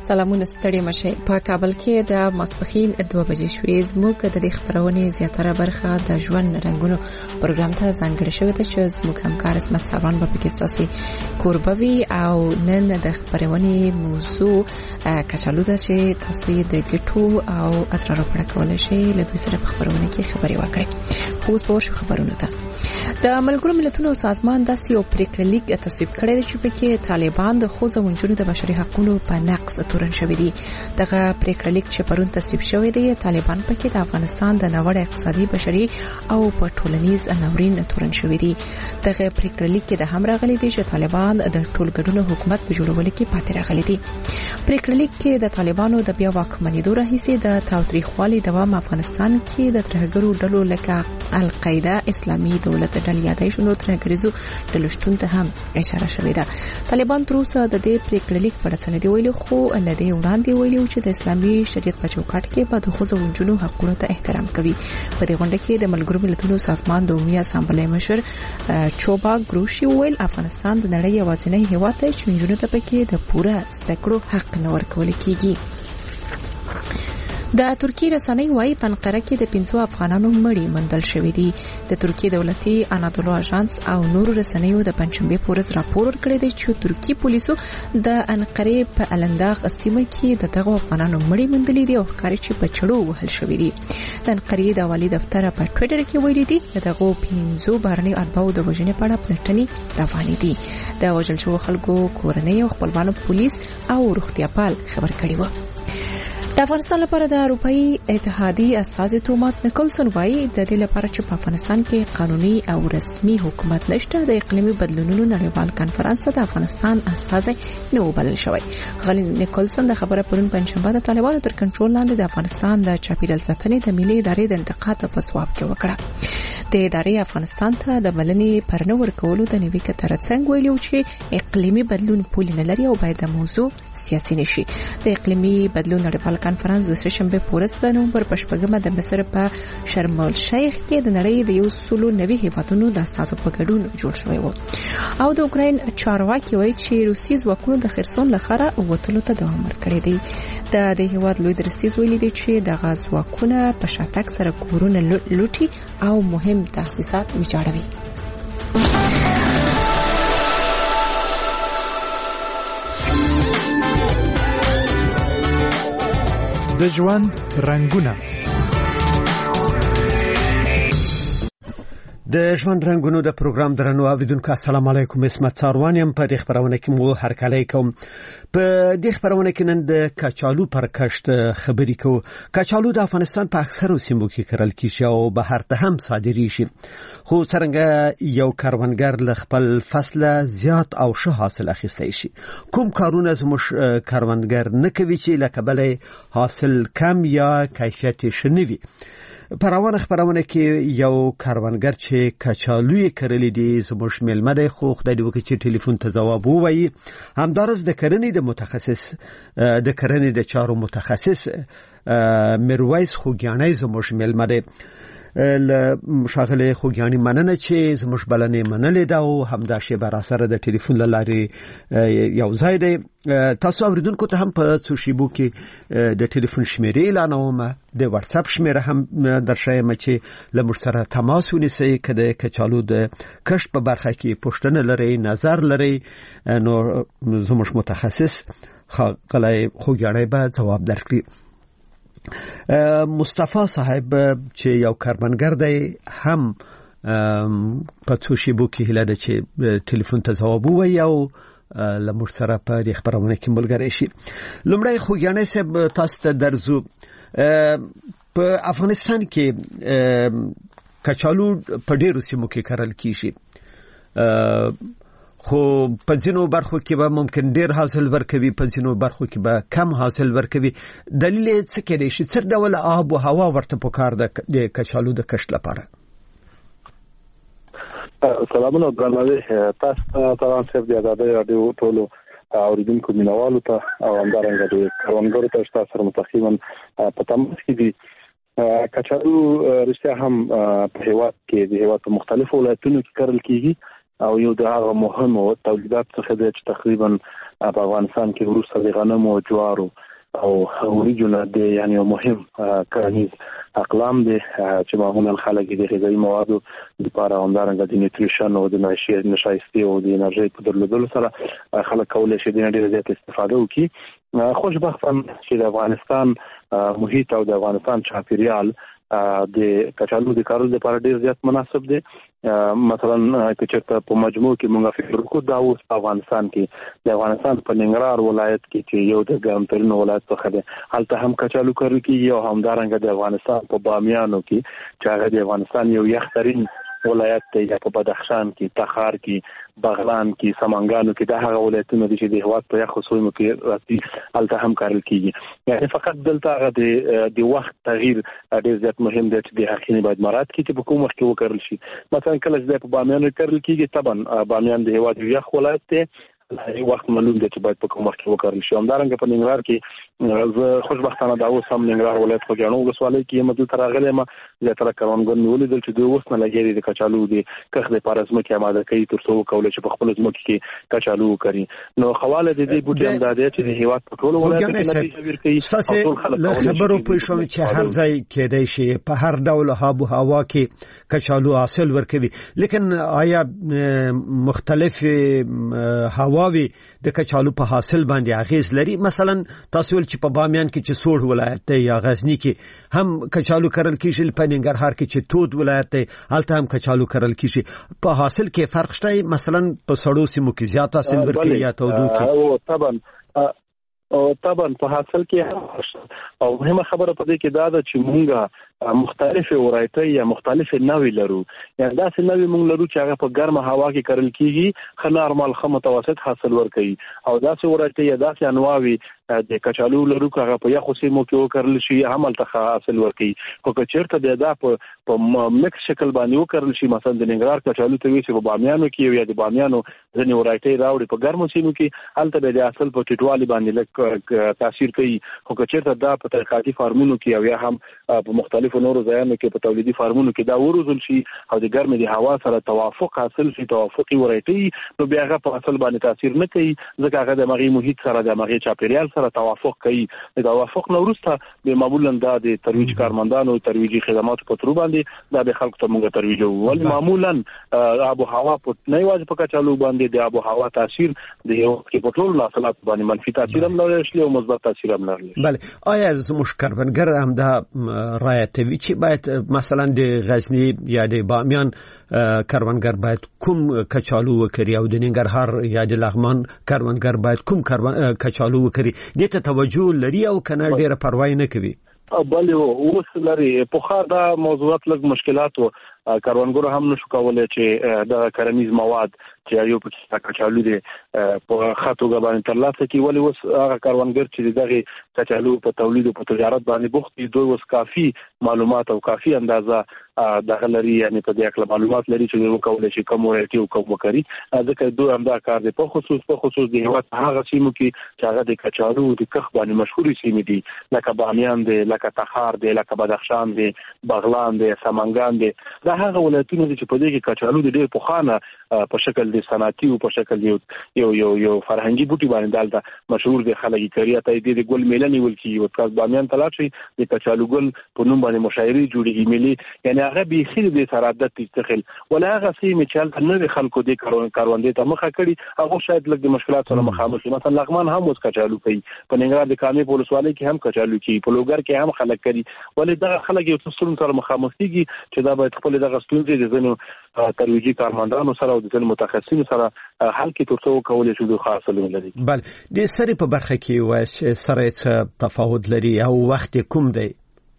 سلامونه ستړي مشه. په کابل کې د ماسپخین 2 بجې شوې. زموږ د دې خبرونه زیاتره برخه د ژوند رنگونو پروګرام ته ځانګړې شوې ده چې زموږ همکار اسمت ساوان په کې ستاسو کوربوي او نن د خبرونه موضوع کچالو ده چې تاسو یې د ګټو او اثرو په اړه کولای شئ له دوی سره په خبرونه کې خبري وکړئ. اوس په خبرونه ته د ملګرو ملتونو سازمان داسې یو پریکړه لیک تصویب کړی دی چې په کې طالبان د ښځو او نجونو د بشري حقوقو په نقض تورن شوی دی. دغه پریکړه لیک چې پرون تصویب شوی دی طالبان په کې د افغانستان د نوړ اقتصادي بشري او په ټولنیز ناورین تورن شوی دی. دغه پریکړه لیک د هم راغلي دی چې طالبان د ټولګډونو حکومت په جوړولو کې پاتې راغلي دي. پریکړه لیک کې د طالبانو د بیا واکمنېدو راهیسې د تاوتریخوالي دوام افغانستان کې د ترهګرو ډلو لکه القاعده اسلامي دولت ډلې یادای شو نو ترهګریزو ډلو شتون ته هم اشاره شوې ده. طالبان تر اوسه د دې پریکړه لیک په اړه څه دی ویلي، خو لدې وړاندې ویلي چې د اسلامي شریعت په چوکاټ کې به د ښځو او نجونو حقوقو ته احترام کوي. په دې غونډه کې د ملګرو ملتونو سازمان د عمومي اسامبلې مشر چوبا ګروشي ویل افغانستان د نړۍ یوازینی هیواد دی چې نجونو ته پکې د پوره زده کړو حق نه ورکول کیږي. د ترکیه رسنۍ وايي په انقره کې د 500 افغانانو مړي موندل شوې دي. د ترکیه دولتي انادولو اژانس او نورو رسنیو د پنځشنبه په ورځ راپور ورکړی دی چې ترکیه پولیسو د انقره په النداغ سیمه کې د دغه افغانانو مړي موندلي دي او ښکاري چې په چړو وهل شوې دي. د انقره د والي دفتر په ټوئیټر کې ویلي دي دغه 500 بهرني اتباعو د وژنې په اړه پلټنې روانې دي. د وژل شوو خلکو کورنۍ او خپلوانو پولیس او روغتیاپال خبر کړي و. د افغانستان لپاره د اروپאי اتحادیې استازي توماس نیکلسن وايي د دې لپاره چې په افغانستان کې قانوني او رسمي حکومت نشته د اقلیمي بدلونونو نړیوال کانفرنس ته د افغانستان استازي نه وبلل شوی. غلی نیکلسن د خبره پرون پنځشنبه د طالبانو تر کنټرول لاندې د افغانستان د چاپیریال ساتنې د ملي ادارې د انتقاد په ځواب کې وکړه. د ادارې افغانستان ته د بلنې پرنه ورکولو د نیوي کتر څنګه ویلو چې اقلیمي بدلون پول نه لري او باید د موضوع سیاسي نشي. د اقلیمي بدلون نړیوال کانفرنس د سشنبه په ورځ د نومبر په شپږمه د مصر په شرم الشیخ کې د نړۍ د 190 هیوادونو د استازو په ګډون جوړ شوی و. او د اوکراین چارواکي وایي چې روسي ځواکونو د خرسون لخوا وټلو ته دوام ورکړی دی. د دې هیواد لوی درستیز ویلي دی چې د غزواکونه په شاتګ سره کورونه لوټي او مهم تاسیسات ویجاړوي. د ژوند رنگونه د ژوند رنگونو د پروګرام درنو اوریدونکو السلام علیکم. اسمت ساروان یم. په دې خبرونه کې مو هرکلی کوم. په دې خبرونه کې نن د کچالو پر کښت خبرې کوو. کچالو د افغانستان په اکثرو سیمو کې کرل کیږي او بهر ته هم صادریږي. خو څنګه یو کاروانګر له خپل فصل زیات او ښه حاصل اخیستی شي؟ کوم کارونه زموږ کاروانګر نه کوي چې له کبله حاصل کم یا کیفیت ښه نه وي؟ په روانه خبرونه کې یو کاروانګر چې کچالو یې کرلې دي زموږ میلمه دی، خو خدای دې وکړي چې ټلیفون ته ځواب ووایي. همدارس د کرنې د چارو متخصص میرویس خوګیانی زموږ میلمه دی. شاغله خوګیانی مننه چې زموږ بلنې منلې ده او همدا شی بر اثر د ټلیفون لارې یو ځای دی. تاسو اوریدونکو ته هم په سوشیبو کې د ټلیفون شمیرې اعلانوم، د واتس اپ شمیره هم درشایم چې له موږ سره تماس ونیسئ که د کچالو د کښت په برخه کې پوښتنه لرئ، نظر لرئ، نو زموږ متخصص ښاغلی خوګیانی به ځواب درکړي. مصطفی صاحب چې یو کاروانګر دی هم په سوشیبو کې هیله ده چې ټلیفون ته ځواب ووایي او له موږ سره په دې خبرونه کې ملګری شي. لومړی خوګیانی صاحب تاسو ته درځو. په افغانستان کې کچالو په ډیرو سیمو کې کرل کیږي، خو په ځینو برخو کې به ممکن ډیر حاصل ورکوي، په ځینو برخو کې به کم حاصل ورکوي. دلیل یې څه کېدای شي؟ څه ډول آب او هوا ورته پکار ده د کچالو د کښت لپاره؟ سلامونه درناوی تاسو ته طبعا صرف د آزادۍ رادیو ټولو اوریدونکو مینوالو ته او همدارنګه د کاروانګرو ته تاسو سره متقیما په تماس کې دي. کچالو رښتیا هم په هیواد کې د هیواد په مختلفو ولایتونو کې کرل کیږي او یو د هغه مهمو تولیدات څخه دی چې تقریبا په افغانستان کې وروسته د غنمو او جوارو او وریجو د یعنی مهم کرنیز اقلام دي چې معمولا خلک د غذایی موادو لپاره همدارنګه د نیوټریشن او د نشایستي او د انرژي په درلودلو سره خلک کولای شي د ډېر زیات استفاده وکړي. خوشبختانه چې د افغانستان محیط او د افغانستان چاپیریال د کچالو د کارولو لپاره ډېر زیات مناسب دي. مثلا چې په مجموع کې موږ فکر وکړو دا اوس په افغانستان کې د افغانستان په ننګرهار ولایت کې چې یو د ګرمترین ولایت څخه دی هلته هم کچالو کرل کېږي او همدارنګه د افغانستان په بامیانو کې چې هغه د افغانستان یو یخترین ولایت دی یا په بدخشان کې تخار کې بغلان کې سمنګانو کې دا هغه ولایتونه دي چې د هیواد په یخو سیمو کې راځي هلته هم کارل کېږي. یعنی فقط دلته هغه د وخت تغییر ډېر زیات مهم دی چې د حقیقي باید مراعات کړي چې په کوم وخت کې وکړل شي. مثلا کله چې په بامیانو کارل کېږي طبعا بامیان د هیواد یو یخ ولایت دی وخت معلوم دی چې باید په کوم وخت کې وکړل شي. همدارنګه په ننګرهار کې زه خوشبختانه دا اوس هم ننګرهار ولایت خوږیاڼو ولسوالۍ کې مدل تر راغلی یم زیاتره کروندګر مې ولیدل چې دوی اوس نه لګېدي د کچالو د کښت لپاره ځمکې اماده کوي تر څو وکولی چې په خپلو ځمکو کې کچالو وکړي. نو خواله د دې بوټي هم دا دی چې د هېواد په ټولو ولایتو کې نتیجه ورکوي. ستاسې له خبرو پوه شوم چې هر ځای کېدای شي په هر ډول آب و هوا کې کچالو حاصل ورکوي، لیکن آیا مختلف هواوي د کچالو په حاصل باندې اغیز لري؟ مثلا تاسو ول چې په بامیان کې چې سوړ ولایت دی یا غزنی کې هم کچالو کرل کیږي، په ننګرهار کې چې تود ولایت دی هلته هم کچالو کرل کیږي، په حاصل کې فرق شته؟ مثلا په سړو سیمو کې زیات حاصل ورکوي یا تودو کې؟ او طبعا په حاصل کې او مهمه خبره په دې کې دا ده چې موږ مختلفه ورایتي یا مختلفه نوې لرو. یعنی دا څه نوې موږ لرو چې هغه په ګرمه هوا کې کرل کیږي، خو نارمال خو متوسط حاصل ورکوي، او دا څه ورایتي یا دا څه انواوي د کچالو لرو هغه په یخو سیمو کې وکړل شي عمل ته حاصل ورکوي. خو که چیرته دا په مکس شکل باندې وکړل شي، مثلا د ننګرهار کچالو ته وي چې په بامیانو کې یا د بامیانو ځنې ورایتي راوړي په ګرمو سیمو کې، هلته به د حاصل په ټیټوالي باندې تاثیر کوي. خو که چیرته دا په تحقیقاتي فارمونو کې او یا هم په مختلفو نورو ځایونو کې په تولیدي فارمونو کې دا وروزل شي او د ګرمې د هوا سره توافق حاصل شي، توافقي ورایتي، نو بیا هغه په حاصل باندې تاثیر نه کوي، ځکه هغه د مغي محیط سره د مغي چاپیریال سره توافق کوي. د توافق نو وروسته به معمولا د ترویج کارمندانو ترویجي خدماتو په تر باندې دا به خلکو ته موږ ترویجو. ول معمولا آب و هوا په نه یوازې په کچالو باندې د آب و هوا تاثیر د یو کې په ټول حاصلات باندې منفي تاثیر هم لري او مثبت تاثیر هم لري. بله، آیا زموږ کروندګر هم دا رعایتوي چې باید مثلا د غزنی یا د بامیان کروندګر باید کوم کچالو وکړي او د ننګرهار یا د لغمان کروندګر باید کوم کچالو وکړي؟ دې ته توجه لري او کنه ډیره پروا نه کوي؟ بله اوس لري په خار دا موضوعات لږ مشکلات وو، کروندګر هم نشو کولای چې د کرنیز مواد چې یو په کچالو دي په خاطر باندې ترلاسه کی، ولی اوس هغه کروندګر چې دغه کچالو په تولید او په تجارت باندې بوخت دي دوی اوس کافي معلومات او کافي اندازه دغه لري، یعنی په دې اړه معلومات لري چې دوی کولای شي کوم ورایتي او کوم وکړي. ځکه دوی هم دا کار دي په خصوص د هیواد هغه سیمو کې چې هغه د کچالو د کښت باندې مشهوري سیمې دي، لکه بامیان دي، لکه تخار دي، لکه بدخشان دي، بغلان دي، سمنګان دي. دا هغه ولایتونه چې په دې کې کچالو د ډېر پخوانه په شکل د صنعتي او په شکل یو فرهنګي بوټي باندې دالته مشهور دي. خلک کریه ته د ګل میله نیول کیږي او تاسو بامیان ته لاړ شئ د کچالو ګل په نوم باندې مشاعرې جوړیږي ملي، یعنی هغه به خیر د سرادت تستخل ولا هغه سیمه چې نو خلکو د کاروندې ته مخه کړي هغه شاید لږ د مشکلات سره مخامخ دي. مثلا لغمان هم اوس کچالو کوي، په ننګرهار د کامې په ولسوالۍ کې هم کچالو کوي، په لوګر کې هم خلک کوي، ولې دا خلک یو څه سره مخامخ دي چې دا باید خپل دغه ستونزې د ځینو ترویجي کارمندانو سره او د ځینو متخصصینو سره حل کې تر څو کولای شي د حاصل ولري. بله، د سری په برخه کې وایي سره څه تفاوت لري او وخت کوم دی؟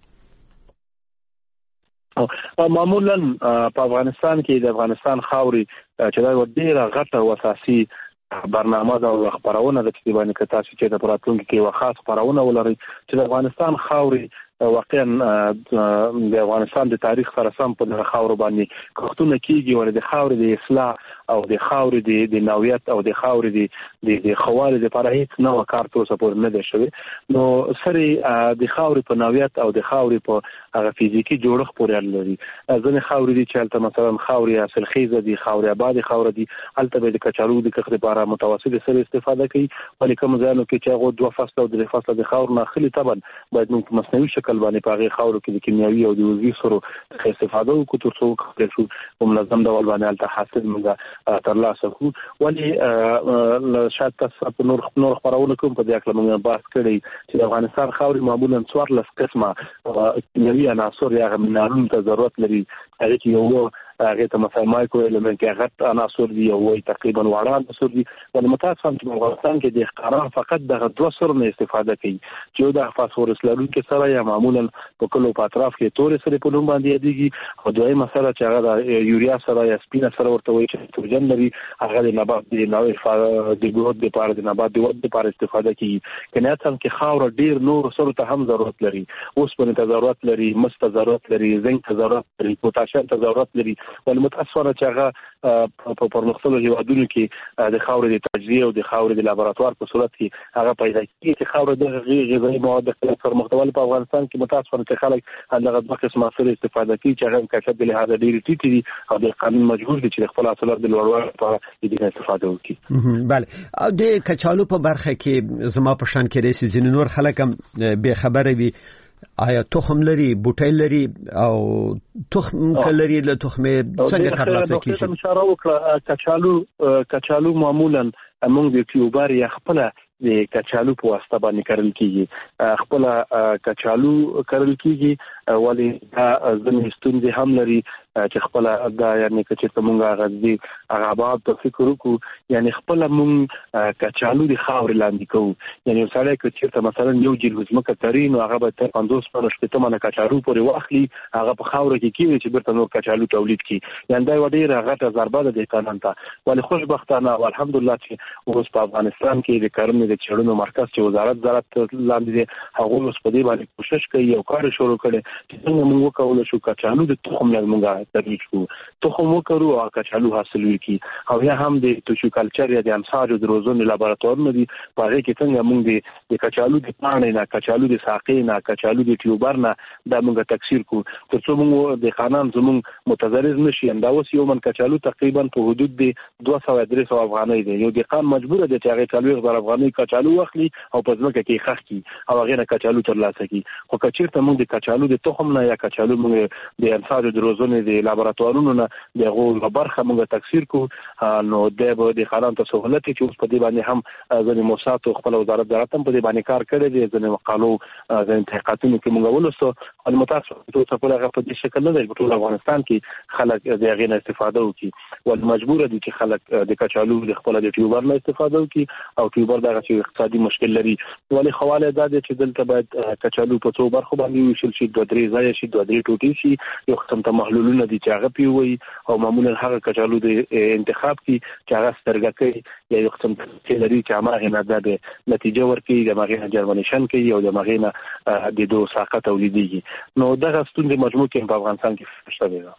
معمولا په افغانستان کې د افغانستان خاوري چې دا ډیره غټه او اساسي برنامه دا خبرونه د تقریبا کتاسي چې د پراتونکو کې وخاص خبرونه ولري چې د افغانستان خاوري واقعا د افغانستان د تاریخ سره سم په دغه خاور باندې کښتونه کیږي، ولې د خاور د اصلاح او د خاورې د نوعیت او د خاورې د خوالې لپاره هیڅ نوې کار تر اوسه پورې نه دی شوی. نو سره د خاورې په نوعیت او د خاورې په هغه فزیکی جوړښت پورې اړه لري. ځینې خاورې دي چې البته مثلا خاورې حاصلخیزه دي، خاورې آباد خاورې دي، البته به د کچالو د کښت لپاره متوسط سره استفاده کوي. ولې کوم ځایونو کې چې هغه 2 فصله او 3 فصله د خاور نه خلی طبعا باید موږ په مصنوعي شکل باندې په هغه خاورو کې د کیمیاوي او د عضوي سرو څخه استفاده وکړو تر څو کولای شو په منظم ډول باندې البته حاصل موږ ترلاسه کړو. ولې شاید تاسو په نور خبرونه کوم په دې اړه موږ بحث کړی چې د افغانستان خاورې معمولا 14 قسمه کیمیاوي عناصر یا منرالونو ته ضرورت لري. هغه چې یو هغه ته مثلا مایکرو الیمنت یا غټ عناصر دي او تقریبا واړه عناصر دي. ولې متاسفانه چې افغانستان کې د ښکارا فقط د 2 سره نه استفاده کوي چې د فاسفورس لرونکي سره یا معمولا په کلو په اطراف کې تورې سره په نوم باندې یادېږي او دوی مسله چې هغه د یوریا سره یا سپینا سره ورته وایي چې نایتروجن لري، هغه د نبات د نوې د ګروت لپاره د نبات د ود لپاره استفاده کوي. کنه څنګه کې خاور ډیر نور سره ته هم ضرورت لري، اوسپنې ته ضرورت لري، مس ته ضرورت لري، زنک ته ضرورت لري، پوتاشیم ته ضرورت لري. ولې متاسفانه چې هغه په پرمختللو هیوادونو کې د خاورې د تجزیه او د خاورې د لابراتوار په صورت کې هغه پیدا کیږي چې خاورې د غذایي مواد د خلک سره محتوی په افغانستان کې متاسفانه چې خلک هغه د قسمه سره استفاده کوي چې هغه کچې د لحاظ ډیر ټیټ دي او د قانون مجبور دي چې خپل حاصلات د لوړوالي لپاره دې استفاده وکړي. بله، او د کچالو په برخه کې زما په شان کې د سيزن نور خلک هم به خبره وي آیا تخم لري، بوټی لري او تخم کلري له تخمه څنګه ترلاسه کیږي؟ اشاره وکړه کچالو معمولا موږ د ټیوبر یا خپل د کچالو په واسطه باندې کرل کیږي، خپل کچالو کرل کیږي. ولی دا ځنې ستونزې هم لري چې خپل دا یعنی چې موږ غزي هغه په فکر وکړو یعنی خپل موږ کچالو د خاور لاندې کوو. یعنی سړی چې مثلا یو جیل زمکه ترين او هغه به 50 شپته منه کچالو پورې واخلي، هغه په خاور کې کیږي چې برته نور کچالو تولید کی. یعنی دا وړي غټه ضربه ده د قانون ته. ولی خوشبختانه او الحمدلله چې اوس په افغانستان کې د کرنې د چړونو مرکز چې وزارت زراعت لاندې دی هغه اوس په دې باندې کوشش کوي او کار شروع کړي چې څنګه موږ وکولای شو کچالو د تخم نه موږ ترویج کړو، تخم وکړو او کچالو حاصل وکړي. او یا هم د توشو کلچر یا د امساج د روزونې لابراتوارونه دي په هغه کې څنګه موږ د کچالو د پاڼې نه، کچالو د ساقې نه، کچالو د ټیوبر نه دا موږ تکثیر کو تر څو موږ د خانان زموږ متضرر نشي. دا اوس یو من کچالو تقریبا په حدود د 200-300 افغانۍ دی. یو دقان مجبور دی چې هغه 40,000 افغانۍ کچالو واخلي او په ځمکه کې خښ کی او هغه نه کچالو ترلاسه کی. خو کچیرته موږ د کچالو د تخم نه یا کچالو موږ د امساج د روزونې د لابراتوارونو نه دغه برخه موږ تکثیر کو نو د خانان ته سہولت چې اوس په دې باندې هم ځنې موسسات خپل وزارت زراعت هم په دې باندې کار کړی دی. ځنې مقالو ځنې تحقیقاتونو کې موږ ولوستو او متاسفانه ټول په هغه په دې شکل نه دی په ټول افغانستان کې خلک د هغه نه استفاده وکړي. ول مجبور دي چې خلک د کچالو د خپل د ټیوبر نه استفاده وکړي او ټیوبر دغه چې اقتصادي مشکل لري. ولې خواله دا چې دلته باید کچالو په څو برخو باندې وشل شي، 2-3 ځای شي، 2-3 ټوټې شي، یو قسم ته محلولونه دي چې هغه پیوي او معمولا هغه کچالو د انتخاب کی چې هغه سترګکې یا یو قسم چې لري چې هغه نه ده نتیجه ورکړي د هغه جرمنیشن کوي او د هغه نه د دوه ساقه تولیديږي. نو دغه ستونزې مجموع کې په افغانستان کې شته دي.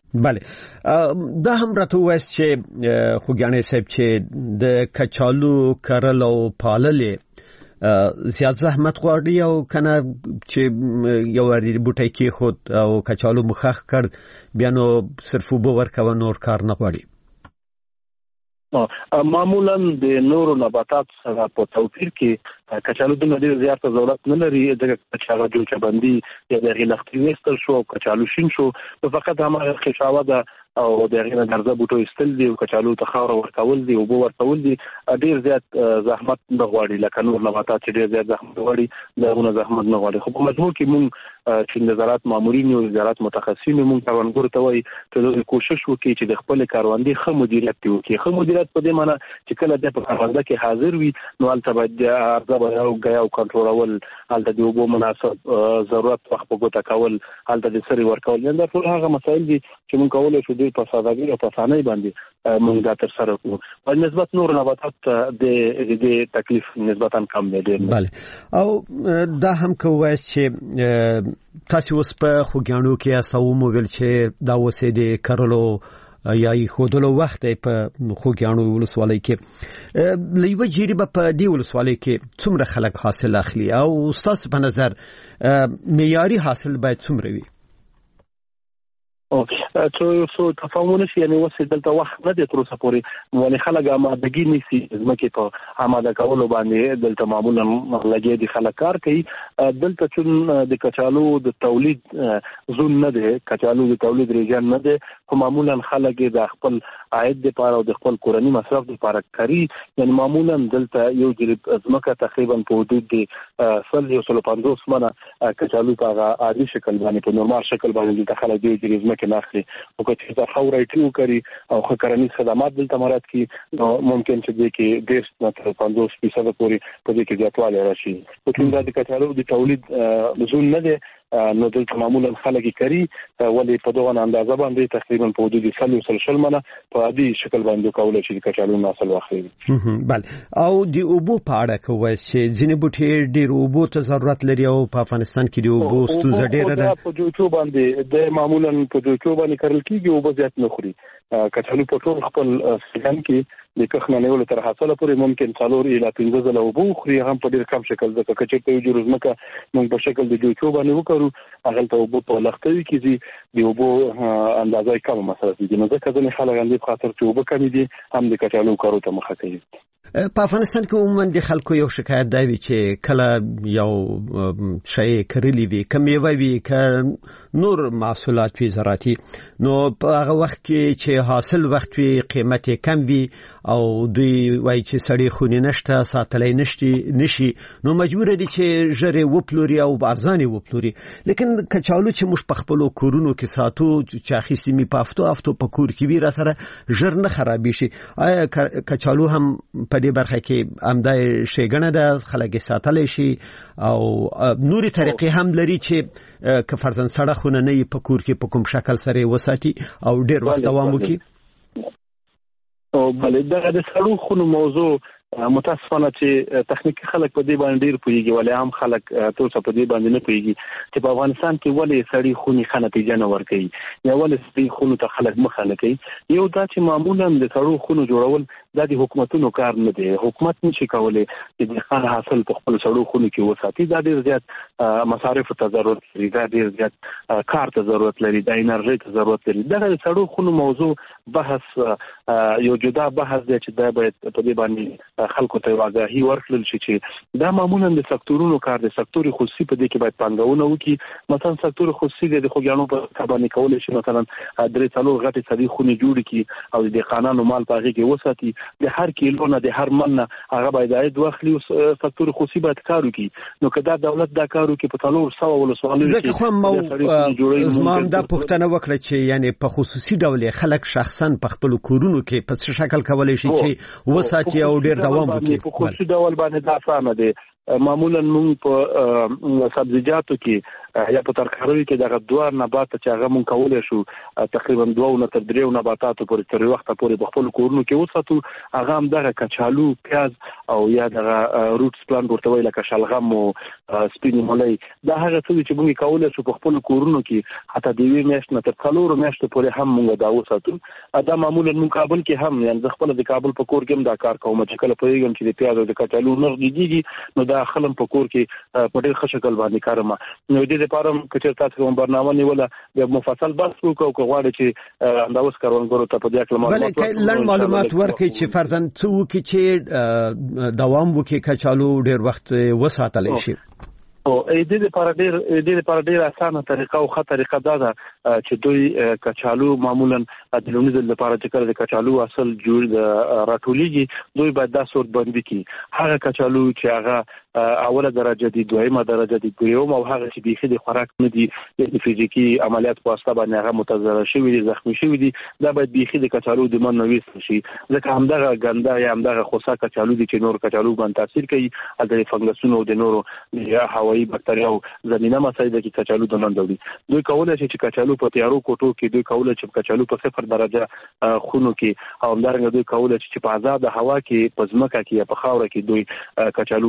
بله، دا هم راته وایي چې خوګیانې صاحب چې د کچالو کرل او پالل زیات زحمت غواړي او کنه چې یو وری بوټی کې خود او کچالو مخخ کړ بیا نو صرف وبو ورکو نور کار نه غواړي. معمولا د نورو نباتات سره په توپیر کې کچالو د ډېر زیات ضرورت نه لري. د کچالو جوړبندي یا د غلختي وستل شو کچالو شین شو فقط هغه خشاوه ده او د غینه درزه بوټو استل دی او کچالو ته خاور ورکول دی او بو ورکول دی. ډیر زیات زحمت نه غواړي لکه نور نباتات چې ډیر زیات زحمت غواړي دغه زحمت نه غواړي. خو په مجموع کې مونږ چې د زراعت مامورین او زراعت متخصصین مونږ کاروانګور ته وایي چې کوشش وکړي چې د خپل کاروندې ښه مدیریت وکړي. ښه مدیریت په دې معنی چې کله د کارونده کې حاضر وي نو البته باید ارزه او غیا او کنټرول البته د وبو مناسب ضرورت وخت په ګوته کول البته د سری ورکول دا ټول هغه مسایل دي چې مونږ کولای شو د په سادهګۍ او په اسانۍ باندې مونږ دا تر سره کوو. په نسبت نور نباتات د تکلیف نسبتا کم دی. بله، او دا هم کوي چې تاسو اوس په خوګیانو کې اساو موږ چې دا وسه د کرلو یا خودلو وخت په خوګیانو ولسوالۍ کې لیوه جریبه په دی ولسوالۍ کې څومره خلک حاصل اخلي او استاد په نظر معیاري حاصل باید څومره وي؟ څو تفاهمونه شي یعنی وسه دلته وخت نه دی تر اوسه پورې ولې خلک آمادګي نشي ځمکې په آماده کولو باندې دلته معمولا لګي دي خلک کار کوي دلته چې د کچالو د تولید زون نه دی کچالو د تولید ریجن نه دی خو معمولا خلک د خپل عاید لپاره او د خپل کورنۍ مصرف لپاره کوي یعنی معمولا دلته یو جریب ځمکه تقریبا په حدود د 150 منه کچالو په عادي شکل باندې په نورمال شکل باندې د خلک دی جریب کې ناخلي او که چې خاورې ټیو کوي او خکرنی خدمات دلته مراد کی نو ممکن چې د کې 10-15% پورې په دې کې زیاتوالی راشي او څنګه د کچالو د تولید زون نه دی نو دلته معمولا خلک کوي ولې په دغه اندازه باندې تقریبا په حدود 100 منه په عادي شکل باندې کولای شي کچالو حاصل واخلي. بله او د اوبو په اړه کوي چې ځینې بوټي ډېر اوبو ته ضرورت لري او په افغانستان کې د اوبو ستونزه ډېره ده په جوچو باندې د معمولا په جوچو باندې کارل کیږي او زیات نه خوري کچالو په ټول خپل سیزن کې د کښ نه نیول تر حاصله پورې ممکن 4 الی 15 ځله اوبو خوري هم په ډېر کم شکل ځکه چې په یو جوړ ځمکه موږ په شکل د جوچو باندې وکړو هغه ته اوبو په لختوي کې دي اوبو اندازه کم مصرف دي نو ځکه ځنې خلک اندې په خاطر چې اوبو کم دي هم د کچالو کارو ته مخه کوي. په افغانستان کې عموما د خلکو یو شکایت دی چې کله یو شی کرلی وي کم یې وي ک نور محصولات وی زراعتي نو په هغه وخت کې چې حاصل وخت وي قیمت یې کم وي او دوی وایي چې سړی خونی نشته ساتلای نشي نو مجبور دي چې ژرې وپلوري او ارزانه وپلوري لیکن کچالو چې موږ په خپل کورونو کې ساتو چې اخیستي می په هفتو په کور کې وی را سره ژر نه خرابې شي آیا کچالو هم په دې برخه کې امدای شیګنه ده خلک ساتل شي او نوري طریقې هم لري چې که فرضاً سړه خونه نه په کور کې په کوم شکل سره وساتي او ډیر وخت دوام وکړي او بل د سړو خونو موضوع متاسفانه چې تخنیکی خلک په دې باندې ډیر پوهیږي ولې هم خلک توسه په دې باندې نه پوهیږي چې په افغانستان کې ولې سړی خوني خنه نتیجه نه ورکوي یا ولې سړي خونو ته خلک مخه نه کوي یو دا چې معمولا د سړو خونو جوړول د حکومتونو کار نه دی حکومت نشي کولای چې د خان حاصل په خپل سړو خونو کې وساتي دا ډیر زیات مصارف ته ضرورت لري دا ډیر زیات کار ته ضرورت لري د انرژي ته ضرورت لري دا د سړو خونو موضوع بحث یو جدا بحث دی چې دا باید په دې باندې خلکو ته واضحي ورکړل شي چې دا معمولا د سکتورونو کار دی سکتور خصوصي په دې کې باید پانګونه وکړي مثلا سکتور خصوصي د خوګیانو په تابانه کولای شي مثلا درې څلور غټي سړي خونې جوړ کړي او د قانونو مال په هغه کې وساتي د هر کیلو نه د هر من نه هغه باید عاید واخلي سکتور خصوصي باید کار وکړي نو کدا دولت دا کار وکړي په 300 ولسوالۍ ځکه خو مو زمام دا پښتنه وکړه چې یعنی په خصوصي ډول خلک شخصا په خپل کورونو کې په څه شکل کولای شي چې وساتي او ډیر دوام وکړي په خصوصي ډول باندې دا اسانه دي معمولا موږ په سبزیجاتو کې یا په ترکاریو کې دغه دوه نبات چې هغه مونږ کولای شو تقریبا 2 نه تر 3 نباتاتو پورې تر وخت پورې په خپل کورونو کې وساتو هغه هم دغه کچالو پیاز او یا دغه روټس پلانټ ورته ویل کې شلغم او سپینې مولای دا هغه څه چې مونږ کولای شو په خپل کورونو کې حتی د وی میاشت نه تر 4 میاشتو پورې هم مونږ دا وساتو دا معمولا مونږ کابل کې هم یعنی خپل د کابل په کور کې هم دا کار کوم چې کله پوهیږم چې د پیاز او د کچالو نرخ دیږي نو دا خلم په کور کې په ډېر ښه شکل باندې کارم نو دې لپاره چې تاسو کوم برنامه نیوله د مفصل بحث وکړو غواړي چې انداوس کاروانګرو ته په دې اړه معلومات ورکړي چې فرضاً څه وکړي چې دوام وکړي کچالو ډېر وخت وساتل شي او دې لپاره ډېر اسانه طریقه او ښه طریقه ده چې دوی کچالو معمولا د لومړي لپاره چې کله د کچالو اصل جوړ راټولېږي دوی باید دا صورت باندې کی هغه کچالو چې هغه اوله درجه دي دویمه درجه دي دویم او هغه چې بيخي د خوراک نه دي د فزیکی عملیات په واسطه باندې هغه متضرر شوی دي زخمی شوی دي دا باید بيخي د کچالو د من نويست شي ځکه همدغه ګنده یا همدغه خوسا کچالو دي چې نور کچالو باندې تاثیر کوي د فنګسونو د نورو یا هوایي بکټریاو زمينه مسایل کې کچالو د نن دوی کولای شي چې کچالو په تیارو کوټو کې دوی کولای شي کچالو په 0 درجه خونو کې او همدارنګه دوی کولای شي چې په آزاد هوا کې په ځمکه کې یا په خاور کې دوی کچالو د لپاره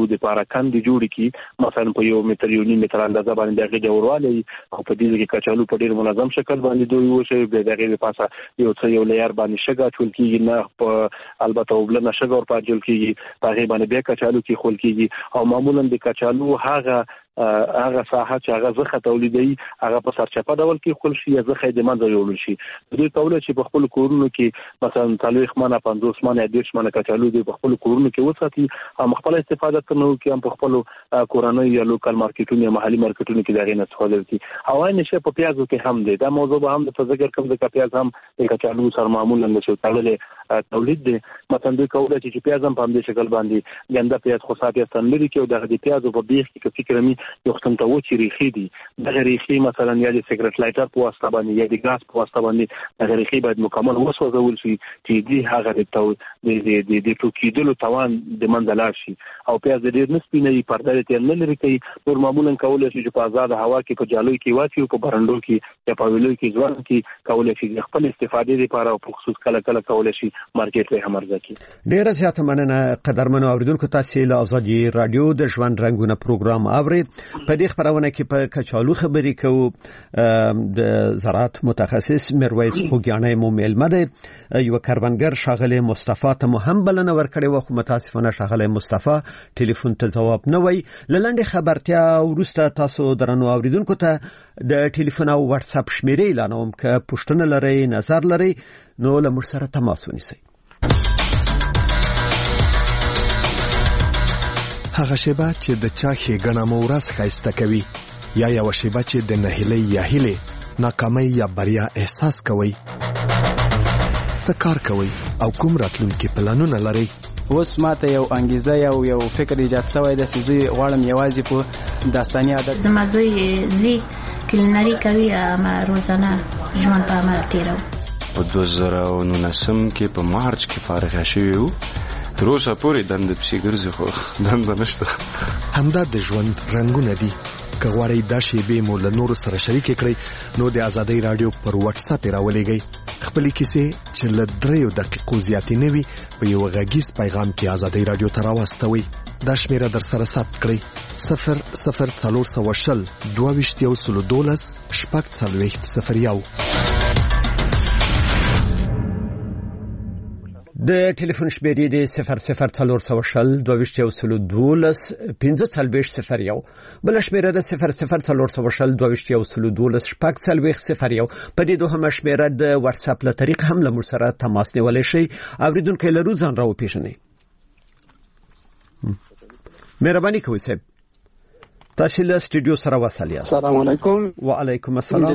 کاندي جوړ کی مثلا په 1 متر 1.5 متر اندازه باندې دغه جوړوالی او په دې کې کچالو په ډیر منظم شکل باندې دوی وشي به دغه لپاره یو لیر باندې شګه چول کیږي نه په البته وبلنه شګه ور پاجل کیږي په غي باندې به کچالو کې خول کیږي او معمولا د کچالو هغه ساحه چې هغه زخه تولیدي هغه په سرچپه ډول کې خپل شي زخه د منځ یوړل شي دوی کولای چې په خپل کورونو کې مثلا تاریخ منه 50 منه 10 منه کچالو د خپل کورونو کې وساتي هم خپل استفاده کوي چې هم په خپل کورانه یا لوکل مارکیټونو یا محلي مارکیټونو کې دغه نه استفاده کوي او عین شی په پیازو کې هم دی دا موضوع به هم د ذکر کوم د پیاز هم د کچالو سره معمولا د شوتاله تولید دی مثلا دوی کولای چې پیاز هم په دې شکل باندې ګنده پیاز خو صافي استنلري کې او دغه پیازو په بیخ کې فکر می یو ختم ته وچی ریخي دي دغه ریخي مثلا یا د سیګریټ لایټر په واسطه باندې یا د ګاز په واسطه باندې دغه ریخي باید مکمل وسوځول شي چې دې هغه د ټوکیدلو توان د منځلار شي او پیاز د ډیر نسبینه پرده ته نه لري کوي نور معمولا کولای شي چې په آزاد هوا کې په جالوي کې واچي او په برندو کې یا په ویلو کې ځوان کې کولای شي خپل استفادې لپاره او په خصوص کله کولای شي مارکیټ له همرزه کې ډیر زیات مننه قدرمنو اوریدونکو تاسو له ازادي رادیو د ژوند رنگونه پروګرام اوري په دې خبرونه کې په کچالو خبرې کوو د زراعت متخصص میرویس خوګیانه مو ملمه ده یو کاروانګر شاغله مصطفی ته هم بلنه ورکړې و خو متاسفانه شاغله مصطفی ټلیفون ته جواب نه وای لنډه خبرتیا ورسته تاسو درنو اوریدونکو ته د ټلیفون او واتس اپ شمیرې اعلانوم که پوښتنه لرئ نظر لرئ نو له موږ سره تماس ونیسئ هغه شیبه چې د چا ښېګڼه مو ورځ ښایسته کوي یا یوه شیبه چې د نهیلۍ یا هیلې ناکامۍ یا بریا احساس کوئ څه کار کوئ او کوم راتلونکي پلانونه لرئ اوس ماته یو انګیزه یو فکر ایجاد شوی دی چې زه غواړم یوازې په داستاني عادت زما زوی زی کلینري کوي ما روزانه ژوند په عمل تیرو په 2019 کې په مارچ کې فارغ شوی وو تر اوسه پورې دنده پسې ګرځي خو دنده نشته همدا د ژوند رنګونه دي که غواړئ دا شیبې مو له نورو سره شریکې کړئ نو د ازادۍ راډیو پر واتس اپ راولېږئ خپلې کیسې چې له 3 دقیقو زیاتې نه وي په یو غږیز پیغام کې ازادۍ راډیو ته راواستوئ دا شمیره در سره ثبت کړئ 00420 22 شپږ 4001 د ټلیفون شمیرې د 00420 22 1540 بل شمیره د 00420 22 شپږ 4001 په دې دوه شمیره د واتس اپ له طریق هم له موږ سره تماس نیولای شي اوریدونکو له روزان راو پیژنئ مهرباني کوئ صاحب تاسو له سټوډیو سره وصل یاست السلام علیکم وعلیکم السلام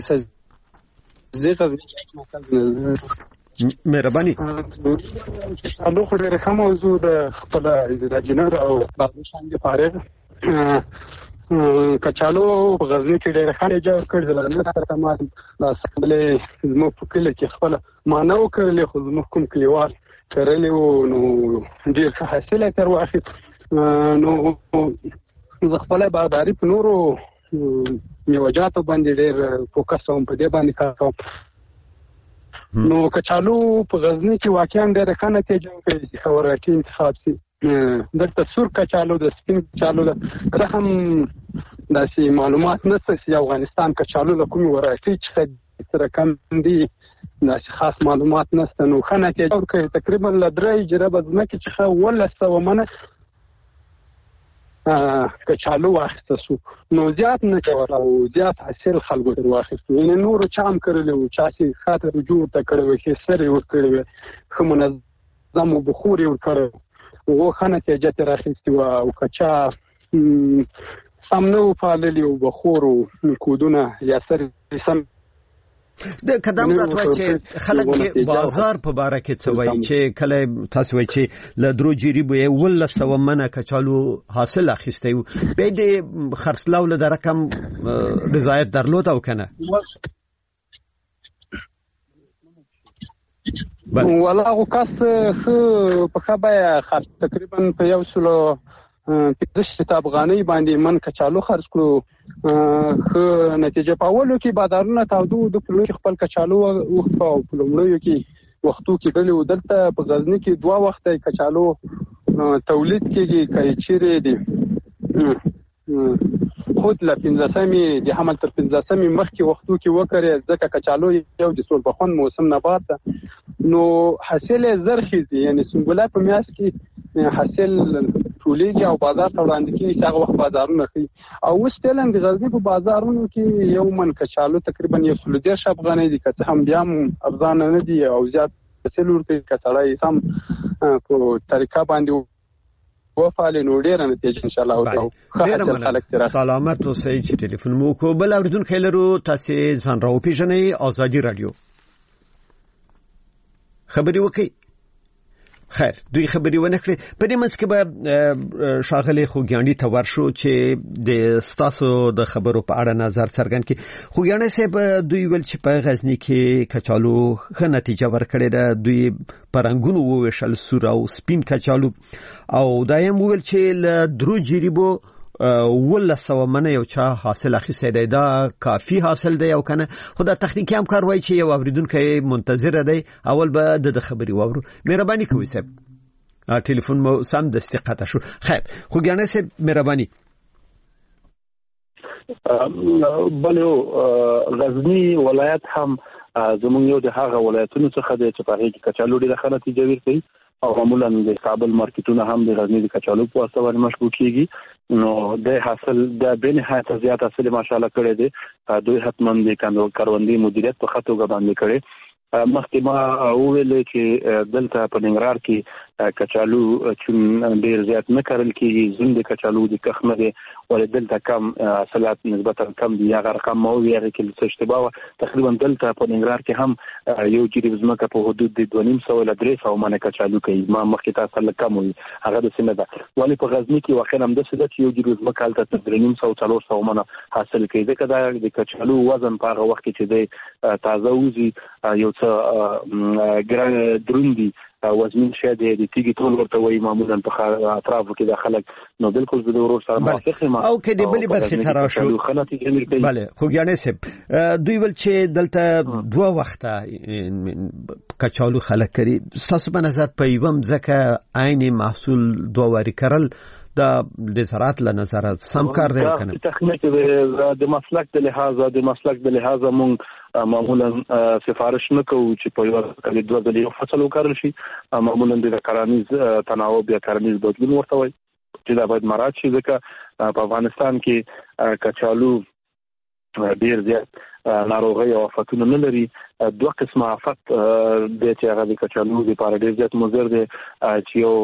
مهرباني الو خو ډېر ښه موضوع د خپل انجینر او باندې فارغ کچالو په غزنی کې ډېر ښه جوړ کړل نه سره ما د اسمبلی زموږ په کله کې خپل مانو کړل خو زموږ کوم کلیوال کړل نو ډېر ښه حاصل تر واخیست نو زه خپل باغداري په نورو میوجاتو باندې ډېر فوکس کوم په دې باندې کار کوم نو کچالو په غزنی کې واقعا ډېر ښه نتیجه ورکړي خوراکي انتخاب سي دلته سور کچالو د سپین کچالو د هم داسې معلومات نشته چې افغانستان کچالو له کومې ورایټي څخه سره کم دي داسې خاص معلومات نشته نو ښه نتیجه ورکړي تقریبا له 3 جربه ځمکې څخه 100 منه کچالو واخیسته سو نو زیات نه کول او زیات حاصل خلکو تر واخیستو یعنی نور چام کړل او چاسي خاطر رجوع ته کړو چې سره ور کړو خو منظم بخور ور کړو او خانه ته جته راخیستو او کچا سمنو فعاللی او بخور او کودونه یا سره سم د قدم راتوي چې خلک بازار په باره کې څه وایي چې کله تاسو وایي چې له درو جریبو یې 100 منه کچالو حاصل اخیسته وي به د خرڅلاو له رقم رضایت درلود او کنه ولا او کس په خبره خرڅ تقریبا په 100 افغانۍ باندې من کچالو خرڅ کړو خو نتیجه په اولو کې بازارونه تاودو د پلوي خپل کچالو او په پلوړیو کې وختو کې بل دلته په غزنی کې 2 وخته کچالو تولید کېږي کوي چیرې دي خود له 15 د حمل تر 15 مخکې وختو کې وکړي ځکه کچالو یو د سول بخون موسم نبات ده نو حاصل زرخیزي یعنی سنبله په میاس کې حاصل ټولېږي او بازار ته وړاندې کیږي هغه وخت بازارونه کوي او اوس تلن د غزنی په بازارونو کې یو من کچالو تقریبا 110 افغانۍ دي که هم بیا افغان نه دي او زیات حاصل ورکوي کچالای سم په طریقه باندې وفعل نو ډیر نتیجه ان شاء الله او سلامت اوسئ چې ټلیفون مو کو بل اوریدونکو لرو تاسو ځان راو پیژنئ ازادي رادیو خبري وکي خیر دوی خبري ونه کړې په دې منځ کې به شاغلي خوګیانډي ته ورشو چې د ستاسو د خبرو په اړه نظر څرګند کړي خوګیانډي صاحب دوی ول چې په غزنی کې کچالو ښه نتیجه ورکړې ده دوی پرنګونو وویشل سور او سپین کچالو او دایم ویل چې له درو جریبو ولسو منه یو چا حاصل اخیسته دی دا کافی حاصل دی او کنه خدا تخنیکی هم کار وای چې یو اوریدونکو منتظر دی اول به د خبري وورو مهرباني کوئ صاحب ټلیفون مو سم د استقاطه شو خیر خوګیانه صاحب مهرباني بلو غزنی ولایت هم زموږ یو د هغه ولایتونو څخه دی چې په هغه کې کچالو ډیره ښه نتیجه ورکوي او معمولا د کابل مارکیټونه هم د غزنی د کچالو په واسطه باندې مشغول کیږي نو د حاصل د به نهایت زیات حاصل ماشاءالله کړی دی دوی حتماً د کاروندې مدیریت په خاطر باندې کړي مخکې ما وویل چې دلته په ننګرهار کې کچالو چې ډیر زیات نه کارل کیږي زوند کچالو د کخ نه دی ولې دلته کم حاصلات نسبتا کم دي هغه رقم مو ویری کې څه اشتباه تقریبا دلته په ننګرهار کې هم یو جریب زمکه په حدود د 2.5 ل 300 منه کچالو کوي ما مخکې تاسو له کم وي هغه د سینه ده ولې په غزنی کې واقعا هم د څه چې یو جریب زمکه الته 3.5 400 منه حاصل کوي ځکه د کچالو وزن په هغه وخت کې چې دی تازه وزي یو څه ګران دروندي وزمین شه د تیګي ټول ورته وای معمولا په اطرافو کې داخلك نو بالکل د ورور سره موافقه او کې د بلی برخه تراشو bale خوګیانه سپ دوی ول چې دلته دوه وخته کچالو خلک کړي تاسو په نظر په یوم ځکه عین محصول دوه وری کړل د زراعت له نظر سم کار دی کنه تخنیک د مسلک د لحاظه مونږ معمولا سفارش نکو چې په یو کلی دوه د یو فصل وکړل شي معمولا د کرانیز تناوب یا کرانیز بدلون ورته وي چې دا باید مراعات شي ځکه په افغانستان کې کچالو ډیر زیات ناروغي او آفتونه نه لري دوه قسمه آفت د چې هغه د کچالو لپاره ډیر زیات مضر دي چې یو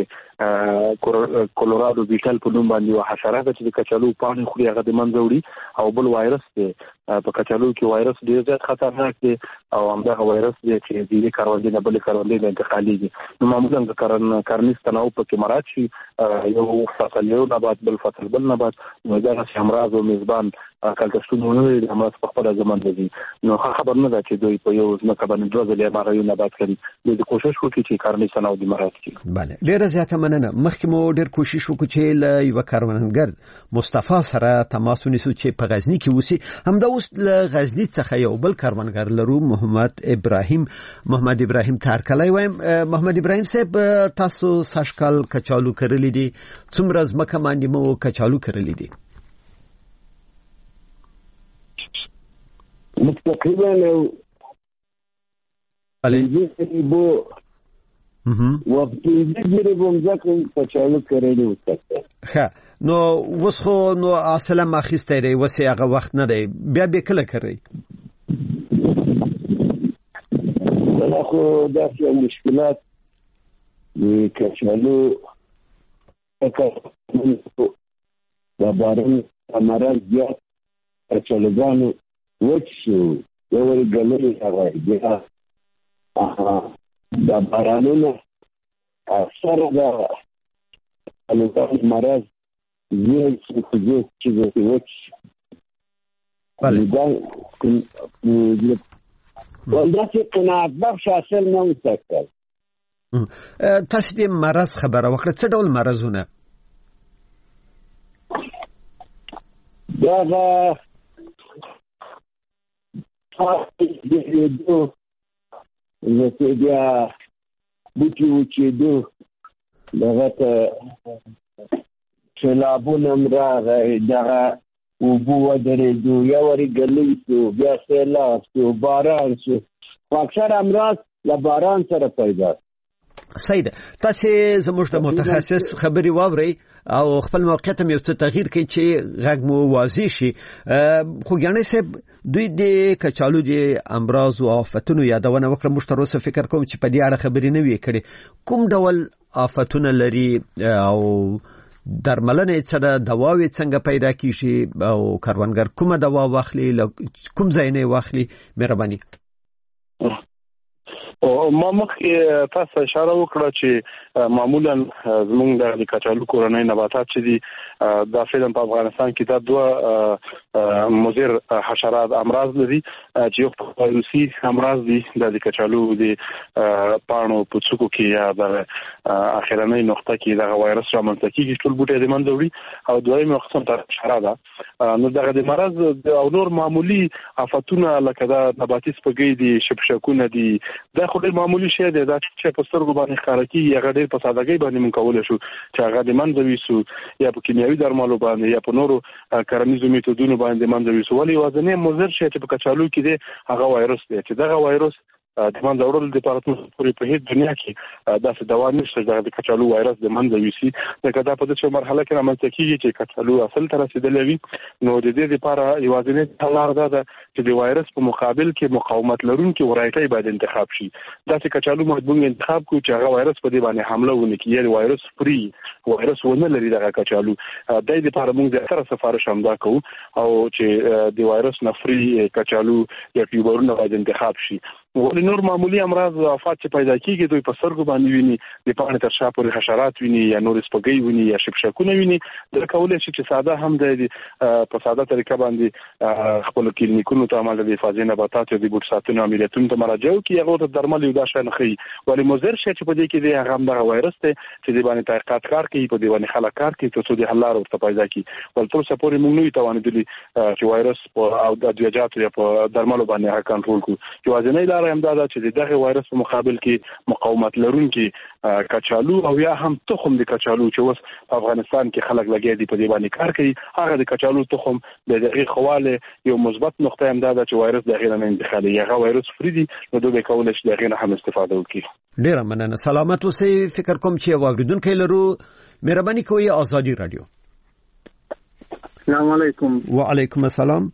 د کولورادو بیټل په نوم باندې یو حشره ده چې د کچالو پاڼې خوري هغه د منځ وړي او بل وایرس دی په کچالو کې وایرس ډیر زیات خطرناک دی او همدغه وایرس دی چې د کاروندې نه بل کاروندې نه انتقالېږي نو معمولا د کرنیز تناوب په کې مراعات شي یو فصل یو نبات بل فصل بل نبات نو دا امراض او میزبان کلتشتونه نه دي هم په خپل زمان دي نو خبر نه ده چې دوی په یو ځمکه باندې دوه ځله مارایو نبات کړي د کوشش وکړي چې کرنیز تناوب دي مراعات کړي bale ډیره زیاته مننه مخکې مو ډیر کوشش وکړو چې له یو کاروانګر مصطفی سره تماس ونیسو چې په غزنی کې وسی همدا اوس له غزنی څخه یو بل کاروانګر لرو محمد ابراهیم تارکلای وایم محمد ابراهیم صاحب تاسو ساشکال کچالو کړلې دي څومره ځمکه باندې مو کچالو کړلې دي تقریبا بو وقت یې بوم ځکه کچالو کړلې وسته ها نو وسخو نو اصله ما خسته دی وسه هغه وخت نه دی بیا به کله کوي ولا خو دا څه مشکلات کچالو دا باران امراض زیات کچالوګانو وچو یو ګلې هغه دا بارانونه اثر دا کچالوګانو مرض زیات چې وچ بله ولدا چې قناعت بخش حاصل نه وساتل تاسو دې مرض خبره وکړه څه ډول مرزونه دا زه بیا بوټي چې دغه ته سیلابونه راغی دغه اوبه ودرېدو یا ورې ګلی شو بیا سیلاب شو باران شو خو اکثر امراض له باران سره پیدا سید تاسو زموږ د متخصص خبري واوري او خپل موقعیت هم یو څه تغییر کوي چې غږ مو واضح شي خو ګڼې صاحب دوی د کچالو د امراض او آفتونو یادونه وکړه موږ تر اوسه فکر کوم چې په دې اړه خبرې نه وي کړې کوم ډول آفتونه لري او درملنه څه ده دواوې څنګه پیدا کیږي او کاروانګر کومه دوا واخلي کوم ځای نه واخلي مهرباني او ما مخکې تاسو اشاره وکړه چې معمولا زمونږ د کچالو کورنۍ نباتات چې دي د فعلا په افغانستان کې دا دوه مضر حشرات امراض لري چې یو وایروسي امراض دي د کچالو د پاڼو په څوکو کې یا د اخرنۍ نقطه کې د وایرس رامنځته کیږي ټول بوټي د منځ وړي او دویم قسم ته حشرات ده نو دغه د مرض او نور معمولی آفتونه لکه د نباتي سپږی دي شپشکونه دي دا خو ډېر معمولی شی دی دا چې په سترګو باندې ښکاره کېږي هغه ډېر په سادهګۍ باندې موږ کولی شو چې هغه د منځه ویسو یا په کیمیاوي درملو باندې یا په نورو کرنیزو میتودونو باندې د منځه ویسو ولې یوازینی مضر شی چې په کچالو کې دی هغه وایرس دی چې دغه وایرس د منځه وړل د لپاره پورې په هیڅ دنیا کې داسې دوا نشته چې د کچالو وایرس د منځه ویسي ځکه دا په دې مرحله کې رامنځته کېږي چې کچالو اصل ته رسېدلی وي نو د دې لپاره یوازینی لار دا ده چې د وایرس په مقابل کې مقاومت لرونکي ورایټۍ باید انتخاب شي داسې کچالو باید موږ انتخاب کړو چې هغه وایرس په دې باندې حمله ونه کړي یعنې وایرس فری وایرس ونه لري دغه کچالو د دې لپاره موږ زیاتره سفارش همدا کوو او چې د وایرس نه فری کچالو یا ټیوبرونه باید انتخاب شي ولې نور معمولی امراض او آفات چې پیدا کیږي دوی په سترګو باندې ویني د پاڼې تر شا پورې حشرات ویني یا نور سپږی ویني یا شپشکونه ویني دا کولای شي چې ساده هم د په ساده طریقه باندې خپل کلینیکونو ته عمل د حفاظي نباتات او د بوټ ساتنې عملیاتونو ته مراجعه وکړي هغه د درمل یو داسې نه خي ولې مضر شي چې په دې کې د هغه هم د وایرس ته چې د باندې تحقیقات کار کوي په دې باندې خلک کار کوي ته څو د حل لار ورته پیدا کړي ول تر څو پورې موږ نه توانېدلی چې وایرس او د ادویجات یا په درملو باندې هغه کنټرول کړو یوازینی لار هم دا چې دغه وایرس په مقابل کې مقاومت لرونکي کچالو او یا هم تخم د کچالو چې اوس په افغانستان کې خلک لګیا دي په دې باندې کار کوي هغه د کچالو تخم د دغه خواله یو مثبت نقطه هم ده چې وایرس دغه نه انتقالي هغه وایرس فری دي نو دوی کولای شي دغه نه هم استفاده وکړي ډیر مننه سلامت اوسئ فکر کوم چې واوریدونکو لرو مهرباني کوئ آزادی رادیو السلام علیکم وعلیکم السلام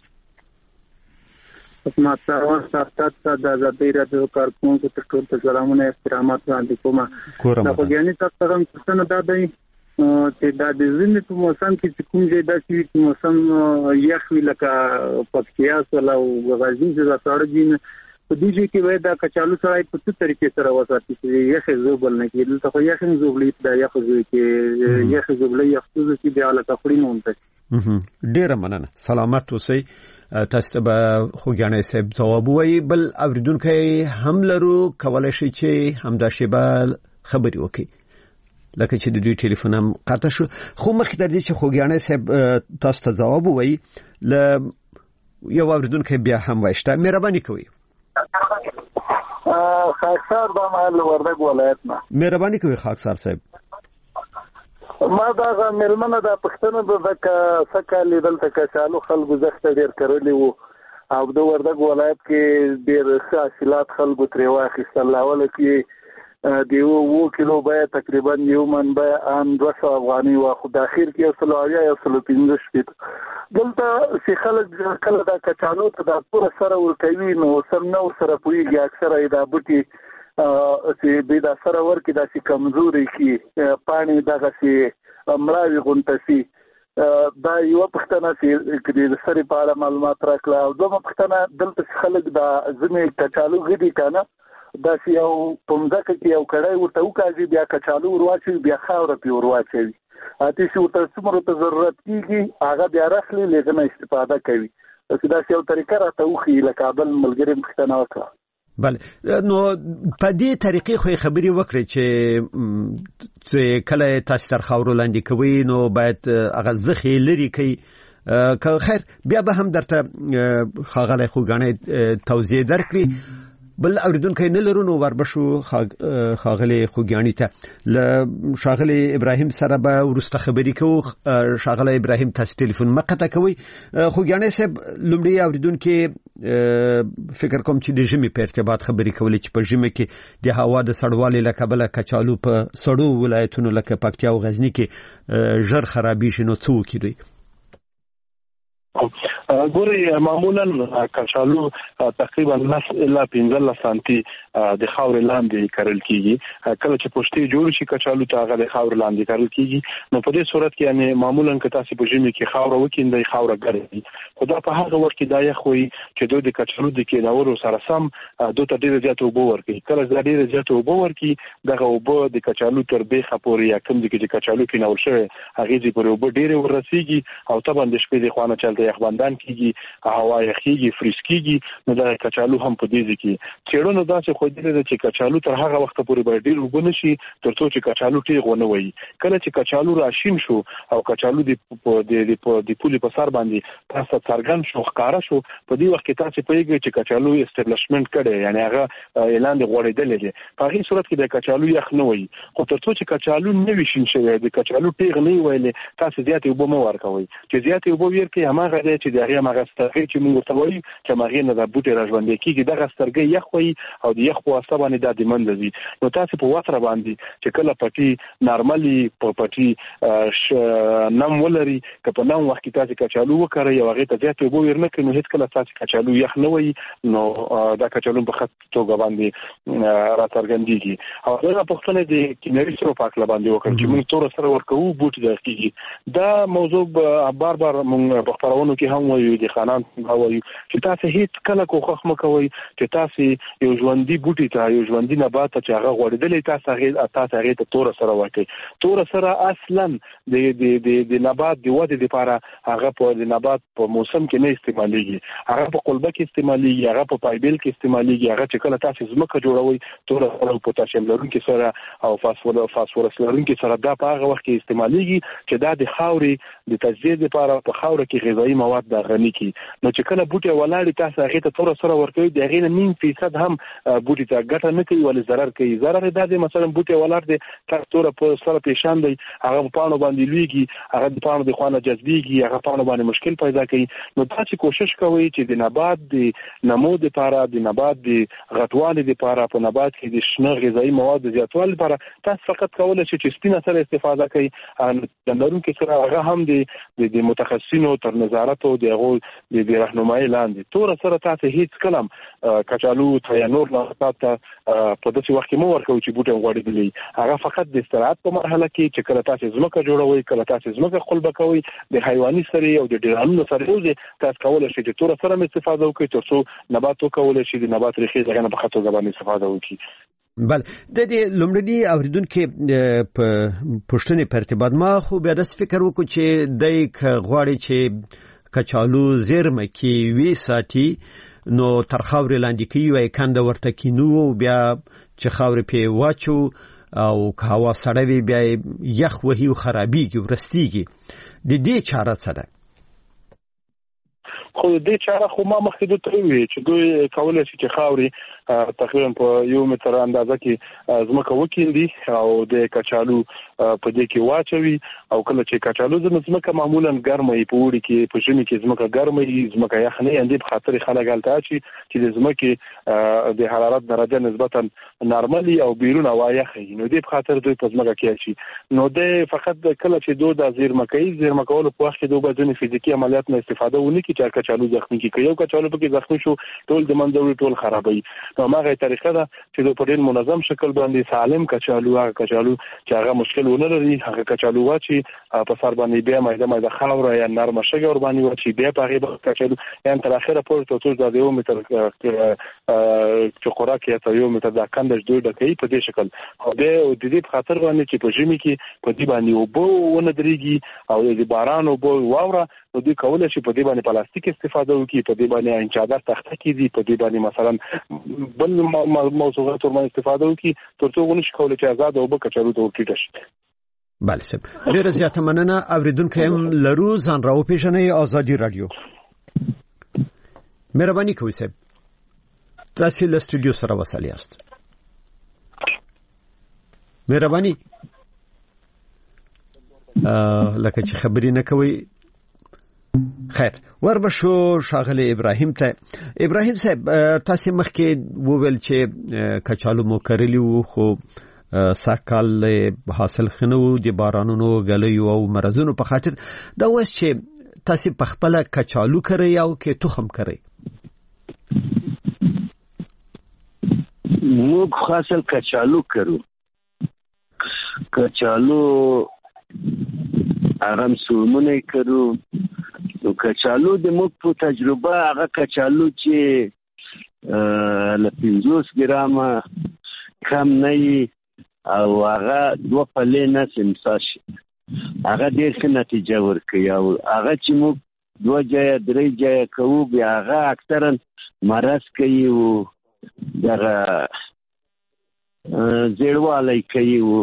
خدمت سروان ساتات د آزادۍ راډیو کارکونکو ته ټول سلامونه احترامات وړاندې کوم دا خوږیاني تاسو هم څنګه دا دی چې دا د ژمي په موسم کې چې کوم ځای داسې چې موسم یخ وي لکه پکتیا او غزني چې ساړه دي په دې کې وای دا کچالو سره په څه طریقې سره وساتي چې یخ زوبل نه کېدل ته خو یخ زوبلې دا یخ زوي کې یخ زوبلې یخ څه چې بیا لکه خوري مونږ ډیر مننه سلامت اوسئ تاسو به خوګانې صاحب جواب وایي بل اوریدونکو هم لرو کولای شي چې همدا شیبه خبري وکړي لکه چې د دوی ټلیفون هم قطع شو خو مخکې د دې چې خوګانې صاحب تاسو ته جواب وایي ل یو اوریدونکو بیا هم وایسته مهرباني کوئ خاکسار د محل وردګ ولایت نه مهرباني کوئ خاکسار صاحب ما دا ملمنه د پښتنو د سکه دلته کچالو خلکو زخته ډیر کړلی وو او د وردګ ولایت کې ډیر حاصلات خلکو ترې واخیستل لاول کې د 1 کیلو بیا تقریبا یو من بیا ان 200 افغاني واخو د اخر کې 115 شپږ دلته چې خلک کله دا کچالو ته د پوره سره ور کوي نو سم نو سره پويږي اکثره دا بوټي چې به دا سره ورکی دا چې کمزوري کی پانی دغه چې مړاوي غونټسي دا یو پښتنه چې د سری په اړه معلومات راکړه او دوه پښتنه دلته خلک دا زمي کچالو غدي کنه دا چې یو پمځکه کې یو کړای ورته وکړي بیا کچالو ورواچي بیا خاور په ورواچي اته شو ته څومره ته ضرورت کیږي هغه بیا راخلي لږه استفاده کوي دا یو طریقه راته وخی لکه بل ملګری پښتنه وکړه بله نو په دې طریقې خو خبري وکړي چې کله تاسو تر خاور لاندې کوي نو باید هغه زخه لري کوي که خیر بیا به هم درته خاغله خوګانې توضیح درکړي بل اوریدونکو نه لرونو وربشو خاغلی خوګیانی ته ل شاغلی ابراهیم سره به ورسته خبرې کو. شاغلی ابراهیم تاسو ټلیفون مقطع کوي. خوګیانی صاحب لومړی اوریدونکو فکر کوم چې د ژمي په ارتباط خبرې کولې چې په ژمي کې د هوا د سړوالي لکبله کچالو په سړو ولایتونو لکه پکتیا او غزنی کې ژر خرابې شنو څو کې دوی ګوري معمولا کچالو تقریبا 9 الی 15 سانتي د خاور لاندې کرل کیږي. کله چې پوښتې جوړ شي کچالو ته هغه د خاور لاندې کرل کیږي. نو په دې صورت کې یعنی معمولا که تاسو په ژمي کې خاور وکیندئ خاور ګرځي. خدا په هغه وخت کې دا یخ وي چې دوی د کچالو د کېناورو سره سم دوی ته ډیره زیاته اوبه ورکوي. کله چې ډیره زیاته اوبه ورکوي دغه اوبه د کچالو تر بیخه پورې یا کوم ځای کې کچالو کېناور شوی هغه دې پورې اوبه ډیره ورسیږي او طبعا د شپې د خوانه چلته یخبندان کیږي هوا یخیږي فریز کیږي. نو دا کچالو هم په دې کې چېړنو داسې خو دې چې کچالو تر هغه وخت پورې به ډیر وګونه شي ترڅو چې کچالو ټیغ ونه وي. کله چې کچالو راشین شو او کچالو د پولې په سر باندې تاسو څرګند شو ښکارا شو په دې وخت کې تاسو پیږئ چې کچالو استابلیشمنت کړي یعنی هغه اعلان دی غوړېدل دي. په هغه صورت کې د کچالو یخ نه وي. خو ترڅو چې کچالو نه وشین شي د کچالو ټیغ نه ویلې تاسو زیات اوبه مو ورکوي. چې زیات اوبه ورکړي هماغه دی چې دغه مغسترګي چې موږ ورته وایو چې ماغې نه د بوټي راځوندې کیږي دغه سترګې یخ وي او د یخ په واسطه باندې د دمندزي. نو تاسو په وتر باندې چې کله پټي نارمالي په پټي نم ولري که په نم وخت کې تاسو کچالو وکړئ او هغه ته زیات اوبه ورنه کړئ نو هیڅ کله تاسو کچالو یخ نه وي. نو دا کچالو په خط توګه باندې راڅرګندېږي. او دا پښتنه د کیمیاوي سرو پاک لباندې وکړي چې موږ تور سره ورکو بوټي دقیقي. دا موضوع بار بار موږ په خبرونو کې هم وایو د خانان وایو چې تاسو هیڅ کله کوخخ مکوئ چې تاسو یو ژوندۍ بوټي ته یو ژوندۍ نبات ته چې هغه غوړېدلې تاسو هغه ته تور سره ورکړئ. تور سره اصلا د نبات د ودې لپاره هغه په د نبات په موسم کې نه استعمالېږي. هغه په قلبه کې استعمالېږي هغه په پایبل کې استعمالېږي. هغه چې کله تاسو زمکه جوړوي تور سره پوتاشیم لرونکي سره او فاسفورس لرونکي سره دا په هغه وخت کې استعمالېږي چې دا د خاورې د تجزیه لپاره په خاوره کې غذایی مواد د غني کی. نو چې کله بوټي ولاړ تاسو هغه ته تور سره ورکوي د هغه 9% هم بوټي ته ګټه نه کوي ولې ضرر کوي. ضرر دا دی مثلا بوټي ولاړ دی تاسو تور په سره پیشان دی هغه په پانو باندې لویږي هغه د پانو د خوانه جذبيږي هغه پانو باندې مشکل پیدا کوي. نو تاسو کوشش کوئ چې د نبات د نمو لپاره د نبات د غټوالي لپاره په نبات کې د شنه غذایی مواد زیاتوالي لپاره تاسو فقط کولای شئ چې سپینه سره استفاده کوئ. د نورونکو سره هغه هم د متخصصینو تر نظارت او د راهنمایي لاندې تور سره تاسو هیڅ کلم کچالو ته یا نور نباتات په داسې وخت کې مو ورکوي چې بوټي غوړېدلي. هغه فقط د استراحت په مرحله کې چې کله تاسو زمکه جوړوي کله تاسو زمکه خلبه کوي د حیواني سره او د ډیرانو سره یو تاسو کولای شئ چې تور سره استفاده وکړئ ترڅو نبات وکولای شي د نبات ریښې څنګه په خاطر باندې استفاده وکړي. بل د دې لومړني اوریدونکو په پښتنې په ارتباط ما خو بیا د فکر وکړ چې د غواړي چې کچالو زیرمه کې وی ساتي نو تر خاورې لاندې کې وای کنده ورته کینو بیا چې خاورې په واچو او هوا سړوي بیا یخ وهي او خرابېږي ورستېږي. د دې چاره څه ده؟ خو دې چاره خو ما مخکې دوی وی چې دوی کولای شي چې خاورې تقریبا په 1 متر اندازه کې زمکه وکیندي او د کچالو په دې کې واچوي او کله چې کچالو زمکه معمولا ګرمه په وړي کې په ژمي کې زمکه ګرمه زمکه یخنه اندې په خاطر خلک غلطه چې د زمکه د حرارت درجه نسبتا نارمالي او بیرون هوا یخي نو دې په خاطر دوی په زمکه کې شي نو د فقط کله چې دوی د زیرمه کول په وخت کې دوی باندې فزیکی عملیات نه استفاده ونی کی چې کچالو زخمی کی یو کچالو په کې زخمی شو ټول د منځوي ټول خرابوي. نو هغه طریقه ده چې دوی په ډېر منظم شکل باندې سالم کچالو چې هغه مشکل ونه لري هغه کچالو واچي په سر باندې بیا مایده خاور یا نرم شګه ور باندې واچي بیا په هغه کچالو یان تر اخره پورې ټول د 1 متر چې خوراک یا 1 متر د کندش دوی ډکې په دې شکل او د دې په خاطر باندې چې په ژمي کې په دې باندې وبو ونه دريږي او د باران وبو واوره نو دوی کولای شي په دې باندې پلاستیک استفاده وکړي په دې باندې انچادر تخته کیږي په دې باندې مثلا بل موضوعات ورمن استفاده وکړي ترڅو ونشي کولای چې آزاد او بکچالو ته ورټیټ شي. بله سب ډیره زیاته مننه اوریدونکو هم لرو ځان راو پیژنې ازادي رادیو مهرباني کوئ سب تاسو له سټوډیو سره وصل یاست. مهرباني لکه چې خبرې نه کوي. خیر وربشو شاغله ابراهیم ته. ابراهیم صاحب تاسو مخکې وویل چې کچالو مو کرلی وو خو ساکال حاصل خنو د بارانونو غلیو او مرزونو په خاطر دا وس چې تاسو په خپل کچالو کري او کې تخم کري. موږ حاصل کچالو کرو. کچالو آرام سومونه کرو. نو کچالو د موږ په تجربه هغه کچالو چې له 50 ګرامه کم نه او هغه 2 پلې نه سمساش هغه ډېر ښه نتیجه ورکوي او هغه چې موږ 2 ځایه 3 ځایه کوو بیا هغه اکثرا مرض کوي او دغه زیړوالی کوي او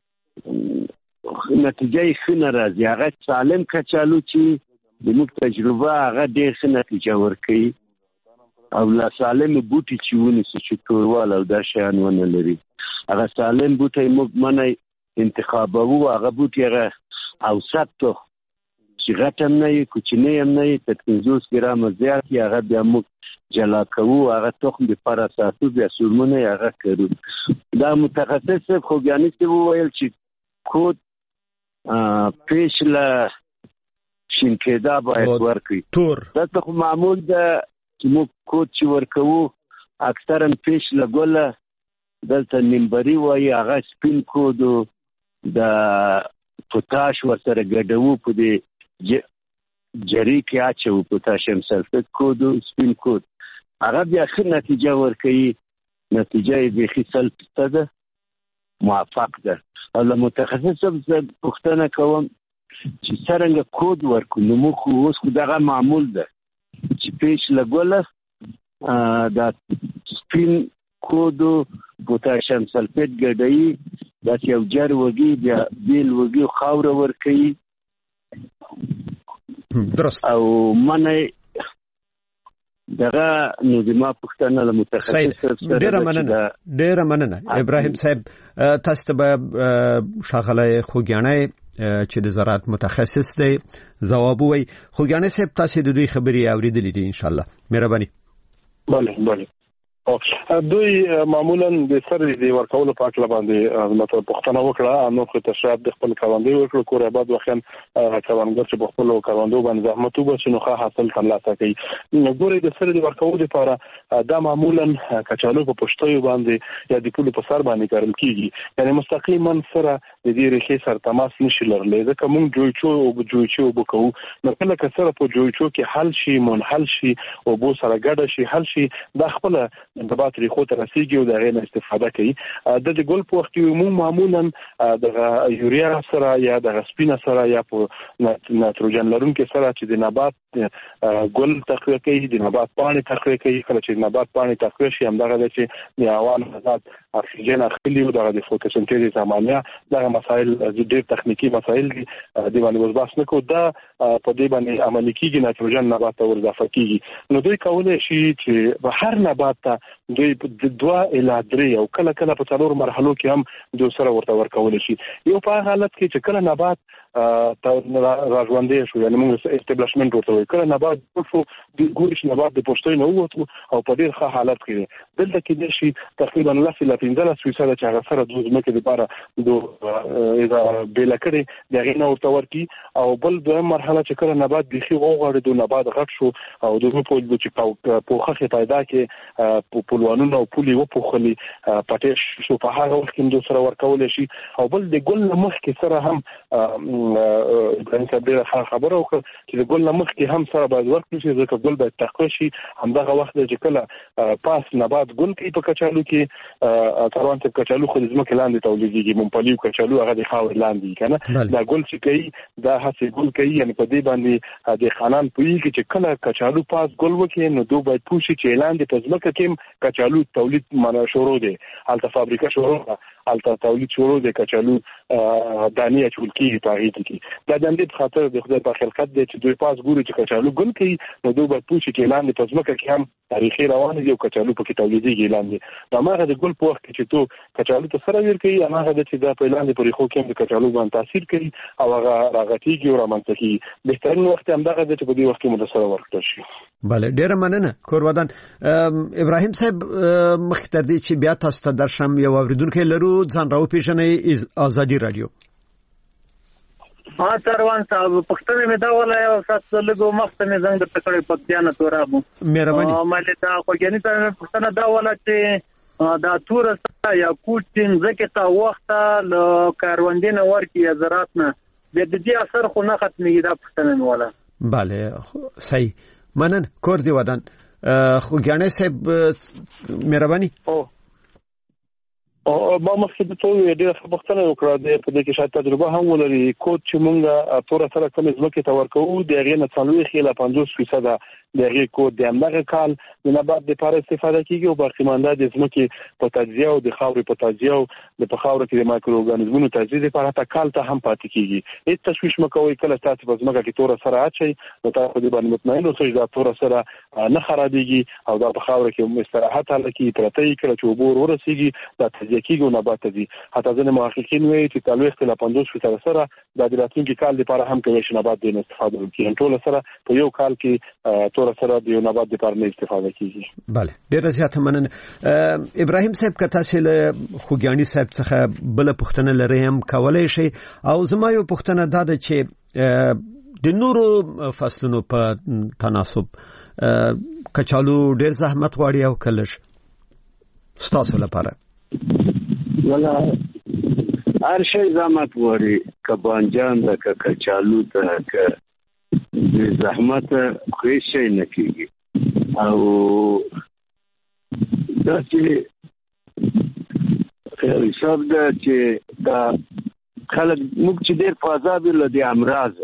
نتیجه یې ښه نه راځي. هغه سالم کچالو چې د موږ تجربه هغه ډېر ښه نتیجه ورکوي او لا سالم بوټي چې ونیسي چې توروال او دا شیان ونه لري هغه سالم بوټي موږ منی انتخابوو. هغه بوټي هغه اوسط تو چې غټ هم نه وي کوچنی هم نه وي 50 ګرامه زیات یې هغه بیا موږ جلا کوو. هغه تخم دپاره ساتو بیا سورمونه یې هغه کرو. دا متخصص صاحب خوږیاني صاحب وویل چې کود پیش له شین کېدا باید ورکړي. دا خو معمول ده چې موږ کود چې ورکوو اکثرا پیش له ګله دلته نیمبري وایي هغه سپین کود د پوتاش ورسره ګډوو په دې جری کې اچوو پوتاشیم سلفیت کود سپین کود هغه بیا ښه نتیجه ورکوي. نتیجه یې بیخي 100% ده موفق ده. او له متخصص پوښتنه کوم چې څرنګه کود ورکو. نو موږ اوس خو دغه معمول ده چې پیش له ګله د سپین کود پوتاشیم سلفیت ګډوي داسې یو جر وږي بیا بیل وږي خاوره ورکوي درست او منی دغه نو د ما پښتنه له متخصص سره ډیره مننه ابراهیم صاحب. تاسو ته شاغله خوږیاني چې د زراعت متخصص دی ځواب وي. خوږیاني صاحب تاسو د دوی خبري اوریدلې دي ان شاء الله. مهرباني. بله دوی معمولا د سر دی ورکول په اړه باندې مطلب پښتنه وکړه نو خو تشراب د خپل کاروندې وکړو کور آباد وخت کاروندګر چې په خپل کاروندو باندې زحمت وباسي نو ښه حاصل ترلاسه کوي. نو ګوري د سر دی ورکول لپاره دا معمولا کچالو په پښتو باندې یا د پولو په سر باندې کارل کیږي یعنی مستقیما سره د دې ریښې سره تماس نشي لرلی ځکه موږ جوړچو وکړو نو کله که سره په جوړچو کې حل شي منحل شي او بو سره ګډ شي حل شي دا خپل د باتري خو ته رسیږي او د غیر استفاده کوي. د ګل په وخت کې موږ معمولا د یوریا سره یا د سپینا سره یا په نایتروجن لرونکو سره چې د نبات ګل تقویه کوي د نبات پاڼې تقویه کوي. کله چې نبات پاڼې تقویه شي هم دغه چې د هوا غذات اکسیجن اخلي او دغه د فوتوسنتیز عملیه دغه مسائل ډېر تخنیکی مسائل دي د باندې وزباس نه کو دا په دې باندې عملي کیږي نایتروجن نبات ته ورځافه کیږي. نو دوی کولای شي چې په هر نبات ته دوی 2 الی 3 او کله په 4 مرحلو کې هم دوی سره ورته ورکول شي. یو په حالت کې چې کله نبات راځوندې شو یعنی موږ استابلیشمنت ورته وایو کله نبات شو د ګورش نبات د پښتو نه ووتو او په ډېر ښه حالت کې دلته کې د شي تقریبا 15% چې هغه سره د ځمکې لپاره د اذا بیل کړي دغه نه ورته ورکی او بل دویم مرحله چې کله نبات بيخي وغوړي د نبات غټ شو او د په چې پوخه پیدا کې پولوانونه او پولي و پوخلي پټیش شو په هغه وخت کې د سره ورکول شي او بل د ګل مخ کې سره هم ابراهیم صاحب خبره وکړه چې د ګل مخ کې هم سره باید ورکړي چې ځکه ګل باید تقوی شي همدغه وخت چې کله پاس نبات ګل کې په کچالو کې تروان ته کچالو خو د ځمکې لاندې تولیدېږي مونپلی او کچالو هغه د خاور لاندې کنه دا ګل چې کوي دا هڅه ګل کوي یعنی په دې باندې د خانان پویږي چې کله کچالو پاس ګل وکړي نو دوی باید پوښي چې لاندې په ځمکه کې کچالو تولید منه شروع دي حالت فابریکه شروع الته تولید شروع د کچالو دانې چول کیږي په هغه کې دا د دې خاطر د خدای په خلقت د چې دوی پاس ګوري چې کچالو ګل کوي نو دوی به پوښي کې لاندې په ځمکه کې هم تاریخي روان دي او کچالو په کې تولیديږي لاندې دا ماغه د ګل په وخت کې چې تو کچالو ته سره ور کوي هغه د چې دا په لاندې پرې خو کې د کچالو باندې تاثیر کوي او هغه راغتيږي او رامنځته کیږي بهترین وخت هم دغه د چې په دې وخت کې مدرسه ورکړل شي. بله ډیره مننه کورودان. ابراهیم صاحب مخکې تر دې چې بیا تاسو ته درشم یو اوریدونکو لرو ځان راو پیژنې ازادي رادیو. تروان صاحب پښتنه مې دا ولا یو سات لګو مخته مې زنګ ته کړې پکتیانه تورابو مهرباني مله دا خوګنی ته پښتنه دا ولا چې دا تور یا کوټین زکه تا وخت له کاروندینه ورکی زراعت نه د دې اثر خو نه ختمېږي دا پښتنه ولا. بله صحیح منن کور دی ودان خوګنی صاحب مهرباني. او ما مخکې د ټولو ډېر خبرتنه وکړه د په دې کې شاید تجربه هم ولري کوټ چې مونږه تور سره کوم ځمکه ته ورکوو د هغې نه 50% د هغې کوټ د همدغه کال د نبات لپاره استفاده کیږي او باقي مانده د ځمکې په تجزیه او د خاورې په تجزیه او د په خاورو کې د مایکرو ارګانیزمونو تجزیه لپاره تا کال ته هم پاتې کیږي. هیڅ تشویش مکوئ کله تاسو په ځمکه کې تور سره اچي نو تاسو دې باندې مطمئن اوسئ چې دا تور سره نه خرابېږي او دا په خاورو کې استراحت لکه پرته کړه چې وبور ورسیږي دا تجزیه کیږي نبات دي. حتی ځنه محققین وایي چې تلويخت له 50% سره د راتلونکي کال لپاره هم کوي چې نبات دې استفاده وکړي. ټول سره په یو کال کې تور سره د نبات لپاره نه استفاده کیږي. بله ډیره زیاته مننه. ابراهیم صاحب که تاسو له خوګیانی صاحب څخه بل پوښتنه لرئ هم کولای شئ او زما یو پوښتنه دا ده چې د نورو فصلونو په تناسب کچالو ډیر زحمت غواړي او کلش ستاسو لپاره ولا هر شي زحمت غواړي کبانجان د کچالو ته د زحمت خو شي نه کیږي او دا چې حساب ده چې دا خلک موږ چې ډېر په عذاب له دې امراض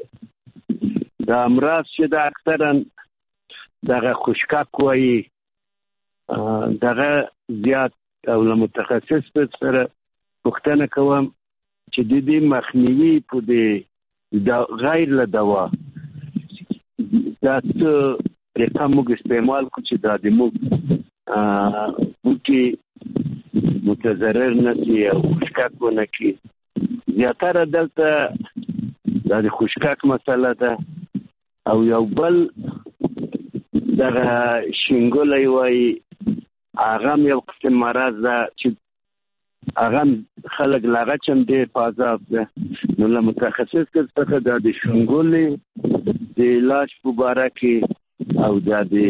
چې دا اکثرا دغه خوشکاک وایي دغه زیات او له متخصص سره پوښتنه کوم چې د دې مخنیوي په دې غیر له دوا دا څه طریقه موږ استعمال کو چې دا د موږ بوټي متضرر نه شي او خوشکاک ونه کړي. زیاتره دلته دا د خوشکاک مسله ده او یو بل دغه شینګولی وایي هغه یو قسم مرض ده چې هغه خلک لاغه چم ډېر په عذاب ده. نو له متخصص څخه دا د شینګولي د علاج په باره کې او دا د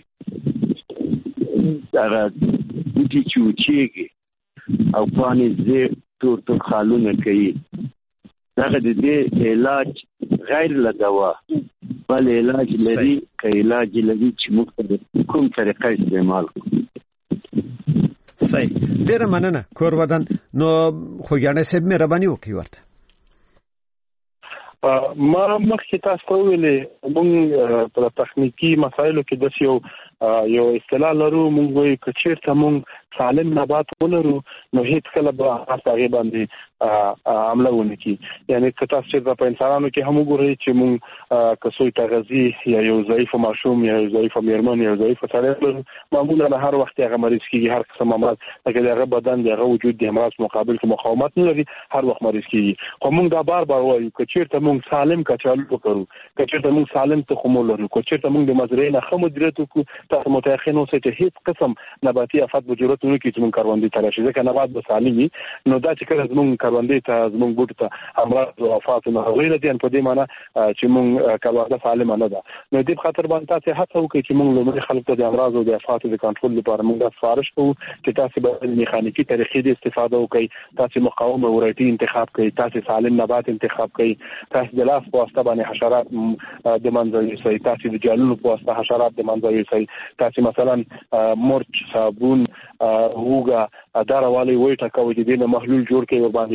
دغه بوټي چې وچېږي او پاڼې زیړ تور خالونه کوي دغه د دې علاج غیر له دوا بل علاج لري که علاج لري چې موږ کوم طریقه استعمال کوو. صحیح ډیره مننه کورودان. نو خوګیانی صاحب مهرباني وکړئ ورته. ما مخکې تاسو ته ویلې موږ په تخنیکی مسایلو کې د یو اصطلاح لرو موږ وایو چې چیرته موږ سالم نبات ولرو نو هیڅ کله به هغه باندې عمله ونه کی. یعنی که تاسو چې په انسانانو کې هم وګورئ چې موږ کسوی تغذی یا یو ضعیف ماشوم یا یو ضعیف میرمن یا ضعیف سړی معمولا هر وخت هغه مریض کیږي هر قسم امراض لکه دغه بدن دغه وجود د امراض مقابل کې مقاومت نه لري هر وخت مریض کیږي. خو موږ دا بار وایو چې چیرته موږ سالم کچالو وکړو چې چیرته موږ سالم تخم ولرو چې چیرته موږ د مزرعې نه خمو درته وکړو تاسو متأخرین اوسئ چې هیڅ قسم نباتي افات به ضرورت نه کوي چې موږ کاروندې ته راشي ځکه نبات به سالم وي. نو دا چې کله موږ کاروندې ته زموږ بوټو ته امراض او افات نه غوړي دي په دې معنی چې موږ کاروانده سالم نه ده. نو دې خاطر باندې تاسو هڅه وکړئ چې موږ لومړی خلک ته د امراض او د افات د کنټرول لپاره موږ سفارش کوو چې تاسو به میخانیکی طریقې د استفاده وکړئ تاسو مقاومه ورایټي انتخاب کړئ تاسو سالم نبات انتخاب کړئ تاسو د لاس په واسطه باندې حشرات د منځوي سي تاسو د جالونو په واسطه حشرات د منځوي سي تاسو مثلا مرچ صابون هوګه اداره والی وایټه کوي چې د محلول جوړ کړي ور باندې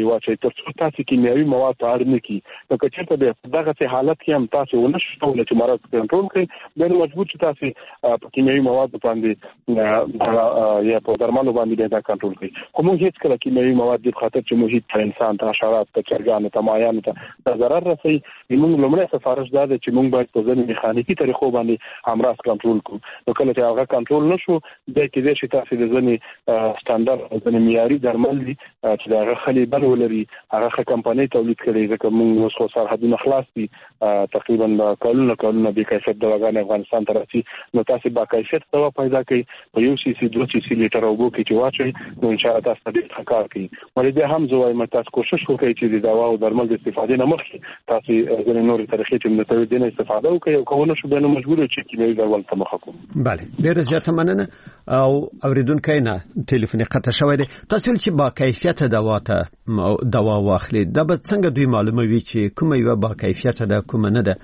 باندې واچي ترڅو تاسو کیمیاوي مواد اړ نه کی نو که چېرته به دغه حالت کې هم تاسو ونشئ کولای چې مرض کنټرول کړئ بل مجبور چې تاسو په کیمیاوي مواد باندې یا په درملو باندې دا کنټرول کړئ کوم هیڅ کله کیمیاوي مواد د خاطر چې محیط ته انسان ته حشرات ته چرګانو ته مایانو ته ضرر رسي موږ لومړی سفارش دا ده چې موږ باید په ځینې میخانیکي طریقو باندې امراض کنټرول کړو نو کله چې هغه کنټرول نشو د کې د شي تاسو د ځینې سټانډرډ د معیاري درمل دي چې هغه خلی بل ولري هغه کمپنۍ تولید کړي ځکه موږ اوس خو سرحدونه خلاص دي تقریبا کلونه به کیفیت دواګان افغانستان ته راځي نو تاسو با کیفیت دوا پیدا کړئ په یو سی سی 2 سی لیټر اوبو کې چې واچي نو ان شاء الله تاسو دې کار کوي ولې به هم زوای متاسو کوشش وکړئ چې د دوا او درمل د استفادې نه مخکې تاسو ځینې نور طریقې چې د تولیدي نه استفاده وکړئ او کوونه شو به نو مجبور چې کیمیاوي درمل ته مخه کوم. بله ډېر زیاته مننه او اوریدونکو نه ټلیفون قطع شوی دی تاسو چې با کیفیت دوا واخلي دا به څنګه دوی معلوموي چې کومه یو با کیفیت ده کومه نه ده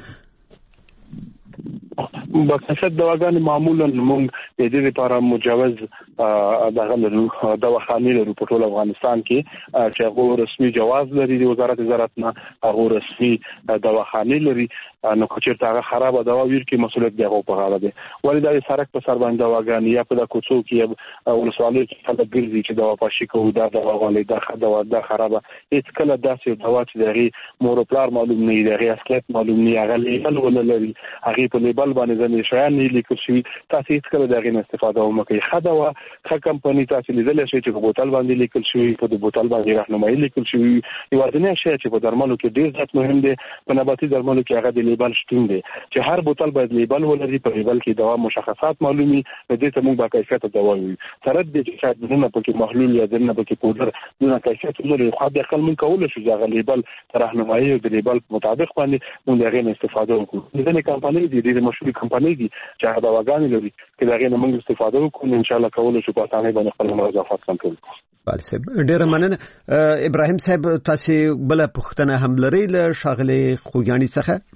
با کیفیت دواګان معمولا موږ د دې لپاره مجوز دغه دواخانې لرو په ټول افغانستان کې چې هغه رسمي جواز لري د وزارت زراعت نه هغه رسمي دواخانې لري نو چې هغه خراب دوا ویر کې مسؤلیت دی هغه په غاړه دی ولې د سرک په سر باندې دواګان یا په د کوڅو کې ولسوالۍ کې خلک ګرځي چې دوا پاشي کوي دا دوا غالي دا خرابه هیڅ کله داسې دوا چې دغه مورپلار معلوم نه دی دغه اصلیت معلوم نه هغه لیبل ولري هغه په لیبل باندې ځنې شیان نه لیکل شوي تاسو هیڅ کله دغه نه استفاده وکړئ خدوا ښه کمپنۍ تاسو لیدل شي چې په بوتل باندې لیکل شوی په د بوتل باندې راهنمایي لیکل شوی یو ځنه شی چې په درملو کې ډیر ځات مهم دی په نباتي درملو کې هغه د لیبل شتون دی چې هر بوتل باید لیبل ولري په لیبل کې دوا مشخصات معلومي د دې ته موږ با کیفیت دوا وایو سره د چې شاید نه پکې محلول یا نه پکې پودر نه کیفیت لري خو د خپل من کول شو ځغه لیبل راهنمایي د لیبل مطابق باندې موږ هغه استفاده وکړو ځینې کمپنۍ دي د مشهور کمپنۍ دي چې هغه دواګانې لري چې هغه موږ استفاده وکړو ان شاء الله کول شو په اسانه باندې خپل مضافات کنټرول کړو. بله صاحب ډیره مننه ابراهیم صاحب تاسو بل پښتنه هم لري له شاغلي خوګانی څخه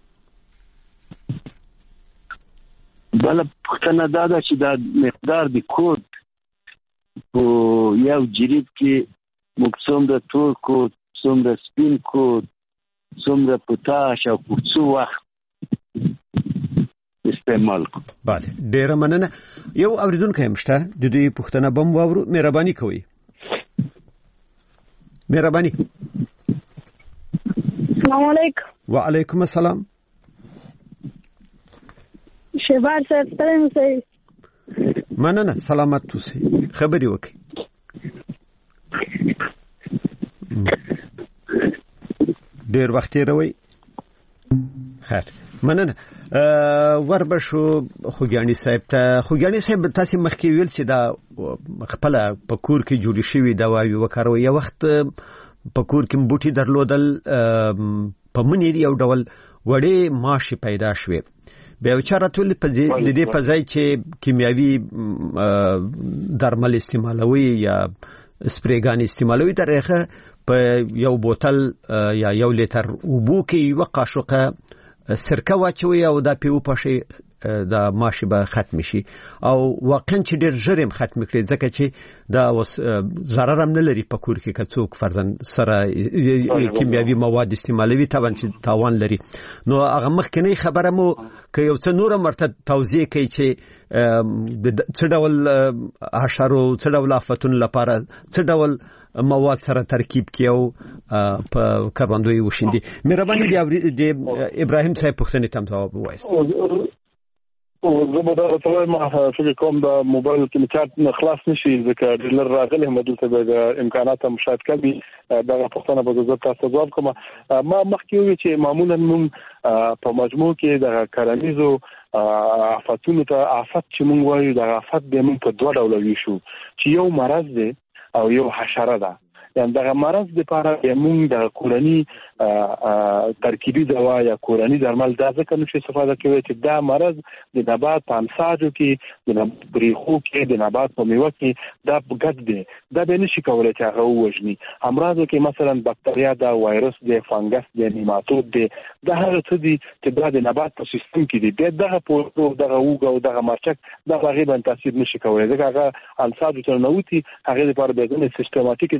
بل پښتنه دا چې دا مقدار د کود په یو جریب کې مقسم د تور کود څومره سپین کود څومره پوتاش او څو وخت استعمال کو. بله ډیره مننه یو اوریدونکو هم شته د دوی پښتنه بم واورو مهرباني کوئ مهرباني. السلام علیکم. وعلیکم السلام. شهبار صاحب ستړی اوسئ. مننه سلامت اوسئ خبرې وکړئ. ډیر وخت تیروي خیر مننه وربشو خوګانی صاحب تاسو مخکې ویل چې دا خپل په کور کې جوړ شوی دواوی وکاروي یو وخت په کور کې بوټي درلودل په منیر یو ډول وړې ماشي پیدا شوه به چارتول په دې په ځای چې کیمیاوي درمل استعمالوي یا سپریګان استعمالوي طریقه په یو بوتل یا یو لیټر اوبو کې یو قاشقه سرکه واچوي او دا پیو پښې دا ماشي به ختم شي او واقعا چې ډېر ژر هم ختم کړي ځکه چې دا اوس ضرر هم نه لري په کور کې کڅوک فرضاً سره کیمیاوي مواد استعمالوي تاوان لري نو هغه مخکنی خبره مو که یو څه نور مرته توضیح کوي چې څه ډول حشرو څه ډول آفتونو لپاره څه ډول مواد سره ترکیب کیو په کاربندوی وشیندي مهرباني دی ابراهیم صاحب پښتنې تم ځواب وایي. او زه به دا ټول ما فکر کوم د موبایل کې چارت خلاص نشي ځکه ډیلر راغلی هم دلته د امکانات هم شاید کمی دا پښتنه به زه تاسو جواب کوم ما مخکې وی چې معمولا موږ په مجموع کې د کرنیزو آفاتونو ته آفت چې موږ وایو د آفت د موږ په دوه ډول ویشو چې یو مرض دی او یو حشره ده یعنی دغه مرض لپاره موږ د کورنی ترکیبي دوا یا کورنی درمل دا ځکه نشي استفاده کوي چې دا مرض د نبات په انساجو کې د نبات پریخو کې د نبات په میوه کې دا ګډ دی دا به نشي کولای چې هغه ووژني امراضو کې مثلا بکتریا دا وایرس دی فنګس دی نیماتود دی دا هغه څه دي چې د نبات په سیستم کې دي دغه پورو دغه وګ او دغه مرچک دا غیبا تاثیر نشي کولای ځکه هغه انساجو ته نوتی هغه لپاره به ځنه سیستماتیک دواګان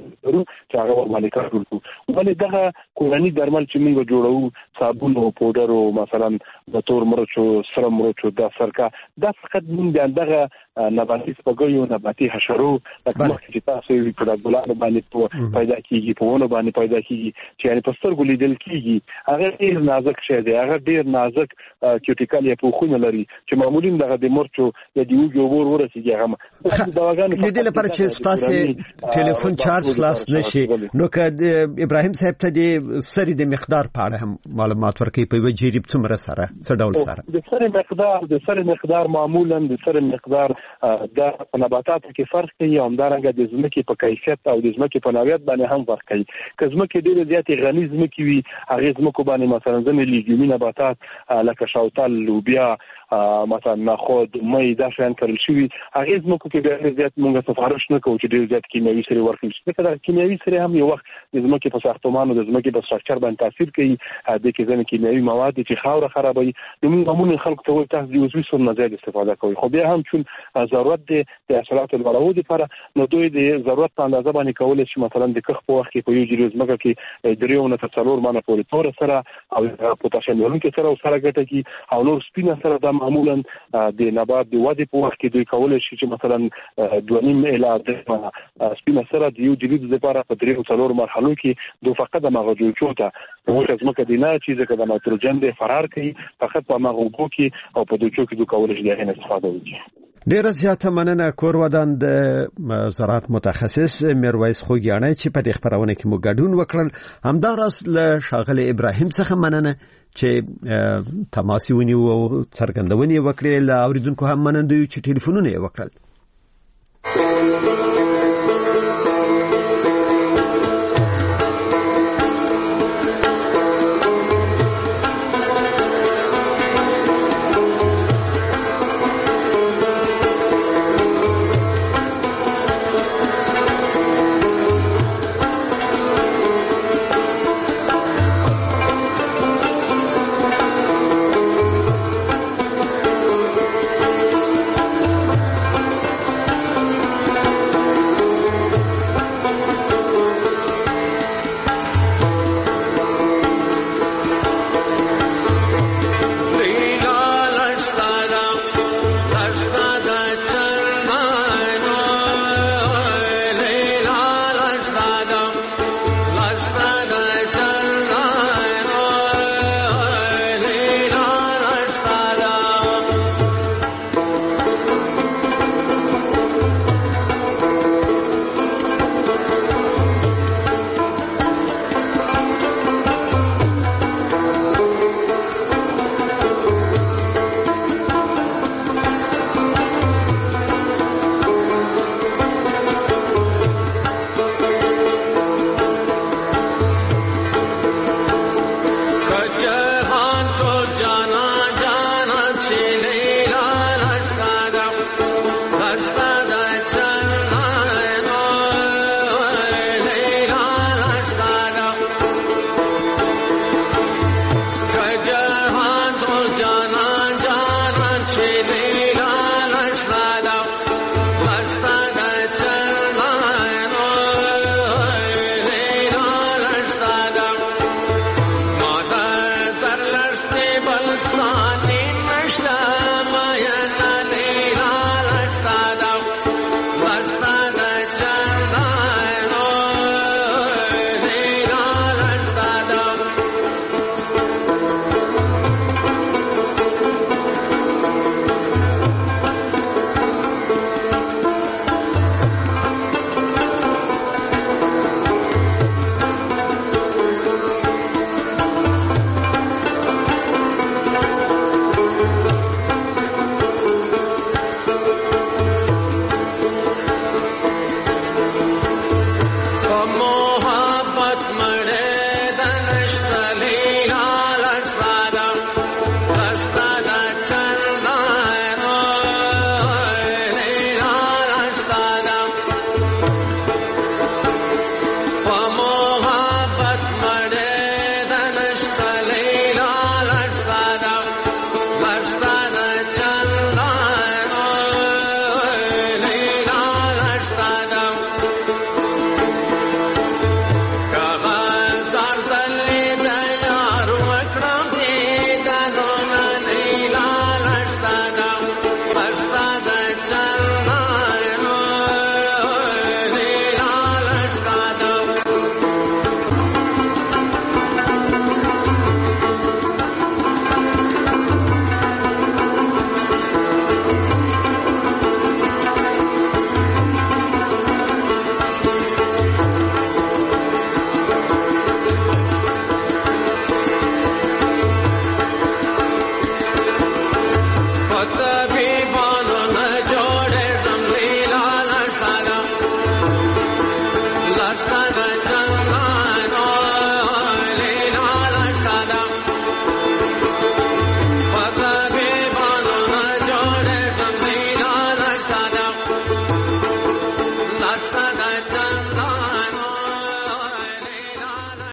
ورو چې هغه باندې کار وکړو. ولې دغه کورنی درمل چې موږ جوړو صابون او پودر او مثلا د تور مرچ او سره مرچ او د سرکه دا فقط موږ دغه نباتي سپګیو نباتي حشرو لکه چې تاسو یې په ګلانو باندې پیدا کیږي په ونه باندې پیدا کیږي چې یعنی په سترګو لیدل کیږي. هغه ډیر نازک شی دی، هغه ډیر نازک کیوټیکل یا پوښونه لري چې معمولی دغه د مرچو د دیوګو ور ورسیږي. هغه دواګانې د دې لپاره چې تاسو ټلیفون چارج خلاص نشي نو که ابراهیم صاحب ته د سری د مقدار په اړه هم معلومات ورکړي په وجیرب څومره سره څه ډول سره د سری مقدار معمولا د سری مقدار د نباتاتو کې فرق کوي او همدارنګه د ځمکې په کیفیت او د ځمکې په نوعیت باندې هم فرق کوي. که ځمکې ډېرې زیاتې غني ځمکې وي هغه ځمکو باندې مثلا ځینې لیګیومي نباتات لکه شوتل، لوبیا، مثلا نخود، مې دا شیان کرل شوي هغه ځمکو کې ډېر زیات موږ سفارش نه کوو چې ډېر زیات کیمیاوي سرې ورکړي. ځکه دا کیمیاوي سرې هم یو وخت د ځمکې په ساختمان او د ځمکې په سټرکچر باندې تاثیر کوي. د کې ځینې کیمیاوي مواد چې خاور خرابوي. موږ معمولا خلکو ته وایي تاسو د عضوي سون نه زیات استفاده کوئ، خو بیا هم چون ضرورت دی د حاصلاتو لوړولو لپاره نو دوی د ضرورت په اندازه باندې کولای شي مثلا د کښ په وخت کې په یو جریز مګه کې دریو نه تر څلور مانه پورې تور سره او پوتاشیم لرونکي سره او سره ګټه کی او نور سپینه سره د معمولا د نبات د وده په وخت کې دوی کولای شي چې مثلا 2.5 الی 3 سپینه سره د یو جریز لپاره په دریو څلور مرحلو کې دوه فقط د مغزو چوته وو چې مکه دینه چې ځکه د نایتروجن د فرار کوي فقط په مغزو کې او په دوی کې دوی کولای شي د هغه استفاده وکړي. ډیره زیاته مننه کورودان د زراعت متخصص میرویس خوګیانی چې په دې خبرونه کې مو ګډون وکړل. همداراز له شاغله ابراهیم څخه مننه چې تماس ونیو او څرګندونې وکړې. له اوریدونکو هم مننه چې ټلیفونونه یې وکړل.